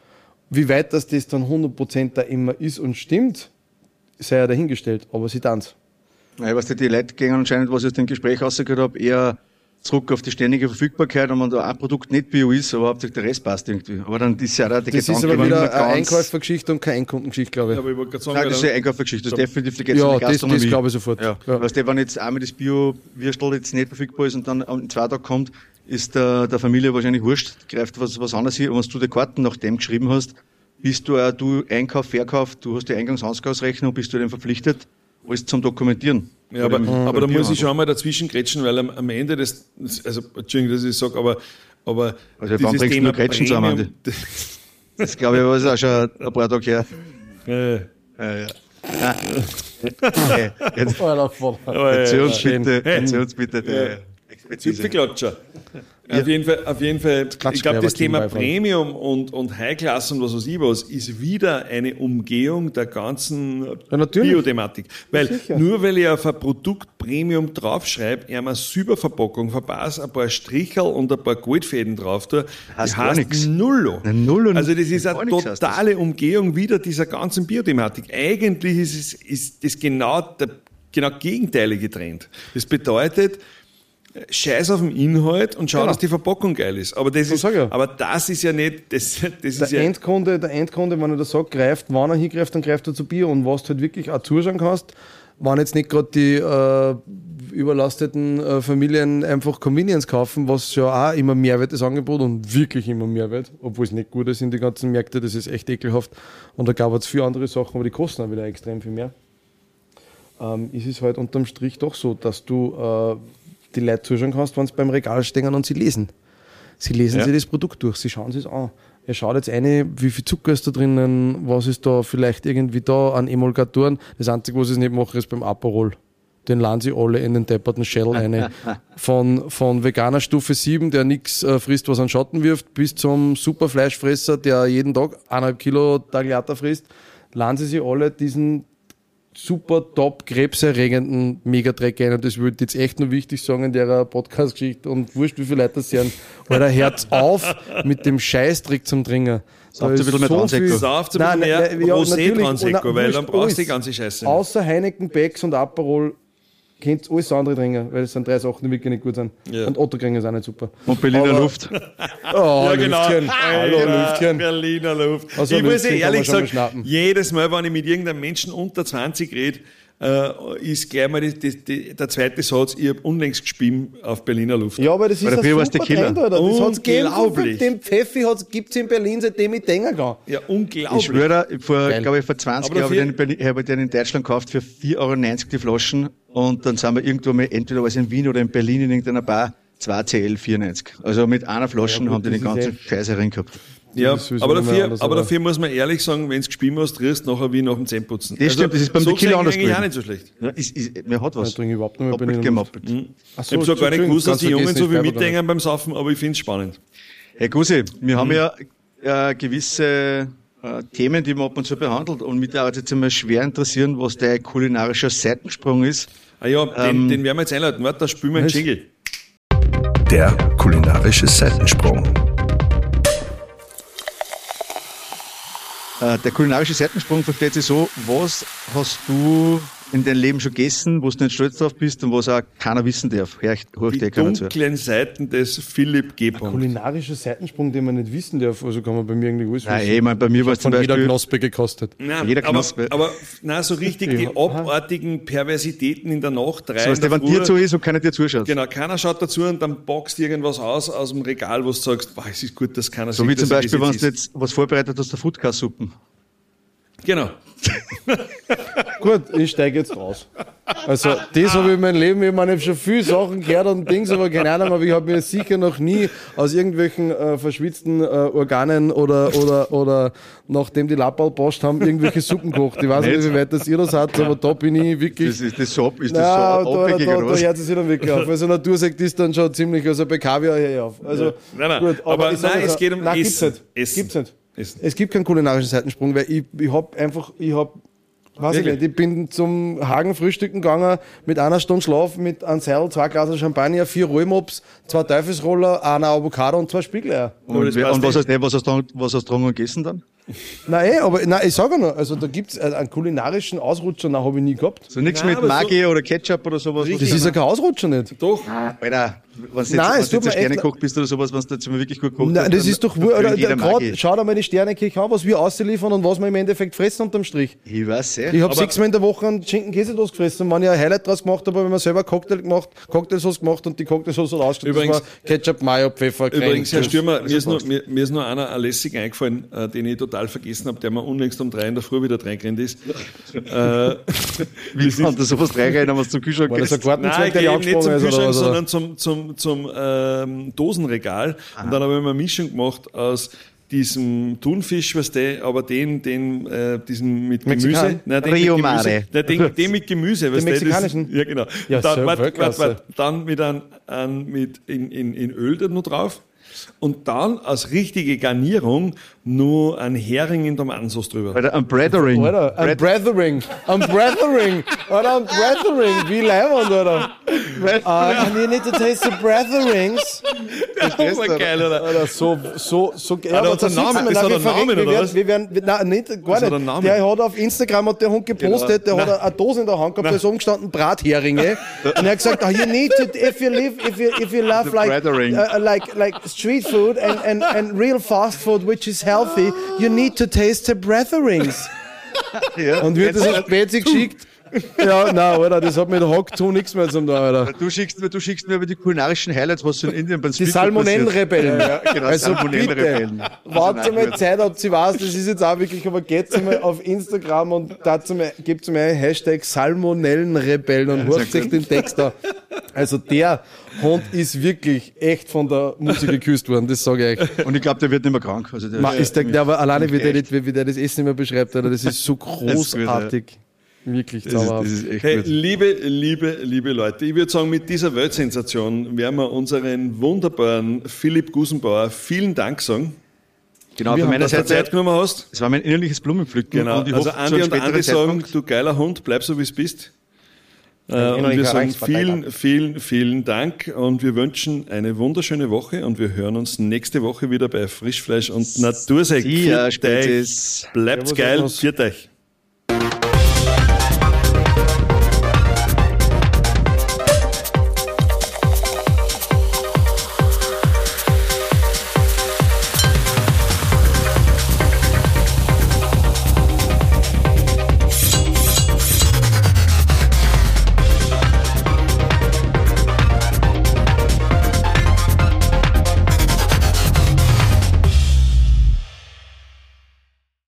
Wie weit dass das dann hundert Prozent da immer ist und stimmt, sei ja dahingestellt, aber sie tanzt. Ja, was die Leute gehen anscheinend, was ich aus dem Gespräch rausgehört habe, eher zurück auf die ständige Verfügbarkeit, und wenn da ein Produkt nicht Bio ist, aber hauptsächlich der Rest passt irgendwie. Aber dann ist ja auch der das Gedanke, ist aber wieder eine Einkäufergeschichte und keine Einkundengeschichte, glaube ich. Ja, aber ich wollte gerade sagen, nein, das ist eine Einkäufergeschichte. Das ist definitiv die ja, das, das glaube ich sofort. Ja. Ja. Weißt du, wenn jetzt einmal das Bio-Würstel jetzt nicht verfügbar ist und dann in zwei Tagen kommt, ist der, der Familie wahrscheinlich wurscht, greift was, was anderes hier. Und wenn du die Karten nach dem geschrieben hast, bist du auch, du Einkauf, Verkauf, du hast die Eingangs-Ausgangsrechnung, bist du dann verpflichtet, alles zum Dokumentieren. Ja, aber, aber da muss ich schon mal dazwischen grätschen, weil am, am Ende des, also, Entschuldigung, dass ich sage, aber, aber, also, dieses Thema nur Grätschen zusammen. Das, das glaube ich, war es auch schon ein paar Tage her. Ja, ja. ja. Ah. Okay. Jetzt, erzähl uns bitte, erzähl uns bitte, der Expertise. Auf jeden Fall, auf jeden Fall, ich glaube, das Thema Premium und, und High-Class und was weiß ich was, ist wieder eine Umgehung der ganzen ja, Bio-Thematik. Weil sicher. Nur weil ich auf ein Produkt Premium draufschreibe, ich eine Silberverpackung verpasse, ein paar Stricherl und ein paar Goldfäden drauf tue, das heißt Nullo. Nullo. Also das ist eine totale Umgehung wieder dieser ganzen Bio-Thematik. Eigentlich ist es, ist das genau der, genau gegenteilige Trend. Das bedeutet, Scheiß auf den Inhalt und schau, genau. dass die Verpackung geil ist. Aber das, ist, ja. aber das ist ja nicht, das, das der ist ja Endkunde, der Endkunde, wenn er das sagt, greift, wenn er hingreift, dann greift er zu Bier. Und was du halt wirklich auch zuschauen kannst, wenn jetzt nicht gerade die äh, überlasteten äh, Familien einfach Convenience kaufen, was ja auch immer Mehrwert ist Angebot und wirklich immer Mehrwert, obwohl es nicht gut ist in die ganzen Märkte, das ist echt ekelhaft. Und da gab es viele andere Sachen, aber die kosten auch wieder extrem viel mehr. ähm, ist es halt unterm Strich doch so, dass du äh, die Leute zuschauen kannst, wenn sie beim Regal stehen und sie lesen. Sie lesen Ja. sich das Produkt durch, sie schauen sich es an. Er schaut jetzt eine, wie viel Zucker ist da drinnen, was ist da vielleicht irgendwie da an Emulgatoren. Das Einzige, was ich nicht mache, ist beim Aperol. Den laden sie alle in den depperten Shell rein. Von, von veganer Stufe sieben, der nichts äh, frisst, was an Schatten wirft, bis zum Superfleischfresser, der jeden Tag eineinhalb Kilo Tagliata frisst, laden sie sich alle diesen super top krebserregenden Megadreck ein. Und das würde jetzt echt nur wichtig sagen in der Podcast-Geschichte und wurscht, wie viele Leute das sehen. Alter, hört auf mit dem Scheißdreck zum Trinken. Sauft ein bisschen mehr dran, Seko. Sauft ein bisschen mehr Rosé dran, Seko, weil dann brauchst du die ganze Scheiße. Außer Heineken, Becks und Aperol könnt alles andere trinken, weil es sind drei Sachen, die wirklich nicht gut sind. Ja. Und Otterkring ist auch nicht super. Und Berliner Aber- Luft. Oh, Ja, genau. Lüftchen. Hallo, Alter, Lüftchen. Berliner Luft. Also, ich muss Lüftchen dir kann man ehrlich schon mal sagen, schnappen. jedes Mal, wenn ich mit irgendeinem Menschen unter zwanzig rede, äh, ist gleich mal die, die, die, der zweite Satz, ich habe unlängst gespielt auf Berliner Luft. Ja, aber das ist Oder ein früher war's super Tequila. Trend, Alter. Das hat's gegeben. Unglaublich. Den Pfeffi gibt es in Berlin, seitdem ich denken kann. Ja, Ich unglaublich. schwöre, vor, Geil. glaube ich, vor zwanzig Aber Jahren habe ich dafür- den in Berlin- habe ich den in Deutschland gekauft für vier Euro neunzig die Flaschen. Und dann sind wir irgendwo mal, entweder war es in Wien oder in Berlin in irgendeiner Bar, zwei C L vierundneunzig. Also mit einer Flasche Ja, gut, haben die den das ist ganzen eh- Scheiße rein gehabt. Ja, Das ist sowieso aber nicht mehr dafür, anders, aber aber- dafür muss man ehrlich sagen, wenn du gespielt hast, riechst nachher wie nach dem Zähneputzen. Das stimmt, das ist beim so Tequila gesehen anders eigentlich auch gewesen. nicht so schlecht. Ja, ist, ist, mir hat Ich was. trinke überhaupt nicht mehr Doppelt Berliner gemoppelt. Ach Ich habe so gar nicht Entschuldigung, gewusst, dass ganz die Jungen vergessen, so ich viel färbe da mitdenken beim Saufen, aber ich finde es spannend. Hey Gusi, wir Mhm. haben ja äh, gewisse äh, Themen, die man ab und zu behandelt. Und mich würde jetzt einmal schwer interessieren, was der kulinarische Seitensprung ist. Ah ja, den, Ähm, den werden wir jetzt einleiten. Warte, da spielen wir einen Was? Jingle. Der kulinarische Seitensprung. Äh, der kulinarische Seitensprung versteht sich so, was hast du in deinem Leben schon gegessen, wo du nicht stolz drauf bist und was auch keiner wissen darf? Hör, hör Die dir keiner zu. dunklen Seiten des Philipp G. Kulinarischer Seitensprung, den man nicht wissen darf, also kann man bei mir irgendwie alles Nein, wissen. ich mein, bei mir war es zum Von jeder Beispiel, Knospe gekostet. Nein, Jeder aber, Knospe. aber nein, so richtig die Ja. abartigen Perversitäten in der Nacht rein. so was der, wenn dir so ist und keiner dir zuschaut. Genau, keiner schaut dazu und dann boxt irgendwas aus aus dem Regal, wo du sagst, boah, es ist gut, dass keiner So sieht, wie zum dass ich Beispiel, das wenn du jetzt jetzt was vorbereitet hast, der Foodcast-Suppen. isst. Genau. Gut, ich steige jetzt raus. Also, das habe ich in meinem Leben, ich meine, ich habe schon viele Sachen gehört und Dings, aber keine Ahnung, aber ich habe mir sicher noch nie aus irgendwelchen äh, verschwitzten äh, Organen oder, oder, oder nachdem die Lappal passt haben, irgendwelche Suppen gekocht. Ich weiß nicht, wie weit das ihr das habt, aber da bin ich wirklich. Das ist das so, ist das Ja, so da, da, abwegig da, oder da was? hört es sich dann wirklich auf. Also Natursekt ist dann schon ziemlich, also bei Kaviar höre ich auf. Also, Nein, nein, gut, aber, aber ich sag nein, also, es geht um nein, Essen. Gibt's nicht. Essen. Gibt's nicht. Essen. Es gibt keinen kulinarischen Seitensprung, weil ich, ich hab einfach, ich hab, weiß ich Wirklich? nicht, ich bin zum Hagen frühstücken gegangen mit einer Stunde Schlaf, mit einem Seil, zwei Glas Champagner, vier Rollmops, zwei Teufelsroller, einer Avocado und zwei Spiegeleier. Und, das wer- passt und was eh. hast du was hast du was hast du dran gegessen dann? Nein, eh, aber nein, ich sage nur, also da gibt's einen, einen kulinarischen Ausrutscher, nein, habe ich nie gehabt. So nichts Nein, mit aber so- Maggi oder Ketchup oder sowas? Das ist ja kein Ausrutscher nicht. Doch. Alter, wenn du jetzt, Nein, wenn es du tut jetzt mir ein echt Sternekoch bist oder sowas, wenn du jetzt mal wirklich gut kochst. Nein, das ist doch wohl, oder, jeder grad, Maggi. schau dir mal die Sternekirche an, was wir ausliefern und was wir im Endeffekt fressen unterm Strich. Ich weiß, ja. Ich habe Aber- sechsmal in der Woche einen Schinken-Käse-Toast gefressen. Und wenn ich ein Highlight draus gemacht habe, habe ich mir selber Cocktail gemacht, Cocktailsauce gemacht und die Cocktailsauce hat ausgestellt. Übrigens- Das war Ketchup, Mayo, Pfeffer, Creme. Übrigens, Herr Stürmer, mir ist, nur, passt. mir, mir ist nur einer ein lässig eingefallen, äh, den ich total vergessen habe, der mir unlängst um drei in der Früh wieder reingerannt ist. äh, Wie kann da sowas reinrennen, wenn du zum Kühlschrank War das ein gehst? Gartenzweig, Nein, ich der gehe dir eben nicht zum angesprungen ist? Oder, Kühlschrank, was, oder? sondern zum, zum, zum ähm, Dosenregal. Und dann habe ich mir eine Mischung gemacht aus diesem Thunfisch, was der, aber den, den, äh, diesen mit Gemüse. Mexikan? Nein, den Rio mit Gemüse. Mare. Nein, den, den mit Gemüse, was der, mexikanischen? Das, ja, genau. Ja, dann, so wart, wart, Weltklasse. wart, dann mit ein, ein, mit in, in, in Öl da noch drauf. Und dann als richtige Garnierung nur ein Hering in Tomatensauce drüber. Alter, ein Breathering. Oder? Ein Brethering. Ein Brethering. Oder ein Brethering. Wie leibend, oder? Uh, and you need to taste the Bretherings. Das war geil, oder? Oder so, so, so, ja, Hat er uns einen Namen- das hat einen Namen, wir oder werden, was? wir werden, wir, nein, nicht, gar Das hat nicht. einen Namen. Der hat auf Instagram, hat der Hund gepostet, Genau. der hat eine Dose in der Hand gehabt, da ist oben gestanden Bratheringe. Und er hat gesagt, oh, you need to, if you live, if you, if you love The like, Brethering. uh, like, like street food and, and, and real fast food, which is healthy, you need to taste the Bretherings. Ja. Und wird das auf Betsy geschickt. Ja, nein, Alter, das hat mit Hock zu nichts mehr zum tun, Alter. Du schickst mir, du schickst mir aber die kulinarischen Highlights, was so in Indien beim Die Salmonellenrebellen. Ja, ja, genau, Also Salmonellenrebellen. bitte, wartet mal Zeit, ob sie weiß, das ist jetzt auch wirklich, aber geht mal auf Instagram und dazu mal, gebt mir einen Hashtag Salmonellenrebellen und hört sich den Text da. Also der Hund ist wirklich echt von der Musik geküsst worden, das sage ich euch. Und ich glaube, der wird nicht mehr krank. Also der, Man, ist der, der aber alleine, wie der, echt. wie der das Essen immer beschreibt, Alter, das ist so großartig. Wirklich das ist, zauberhaft. das ist echt Hey, gut. liebe, liebe, liebe Leute, ich würde sagen, mit dieser Weltsensation werden wir unseren wunderbaren Philipp Gusenbauer vielen Dank sagen, Genau, Wir von haben meiner dass du dir Seite, Zeit genommen hast. es war mein innerliches Blumenpflücken. Genau, und ich also hoffe, Andi zu einem und späteren Andi sagen, Zeitpunkt- du geiler Hund, bleib so wie es bist. Äh, und innerlicher wir sagen Reichspartei vielen, vielen, vielen Dank und wir wünschen eine wunderschöne Woche und wir hören uns nächste Woche wieder bei Frischfleisch und Natursekt. See ya, Viert euch. Spätis. Bleibt's Servus, geil, Servus. viert euch.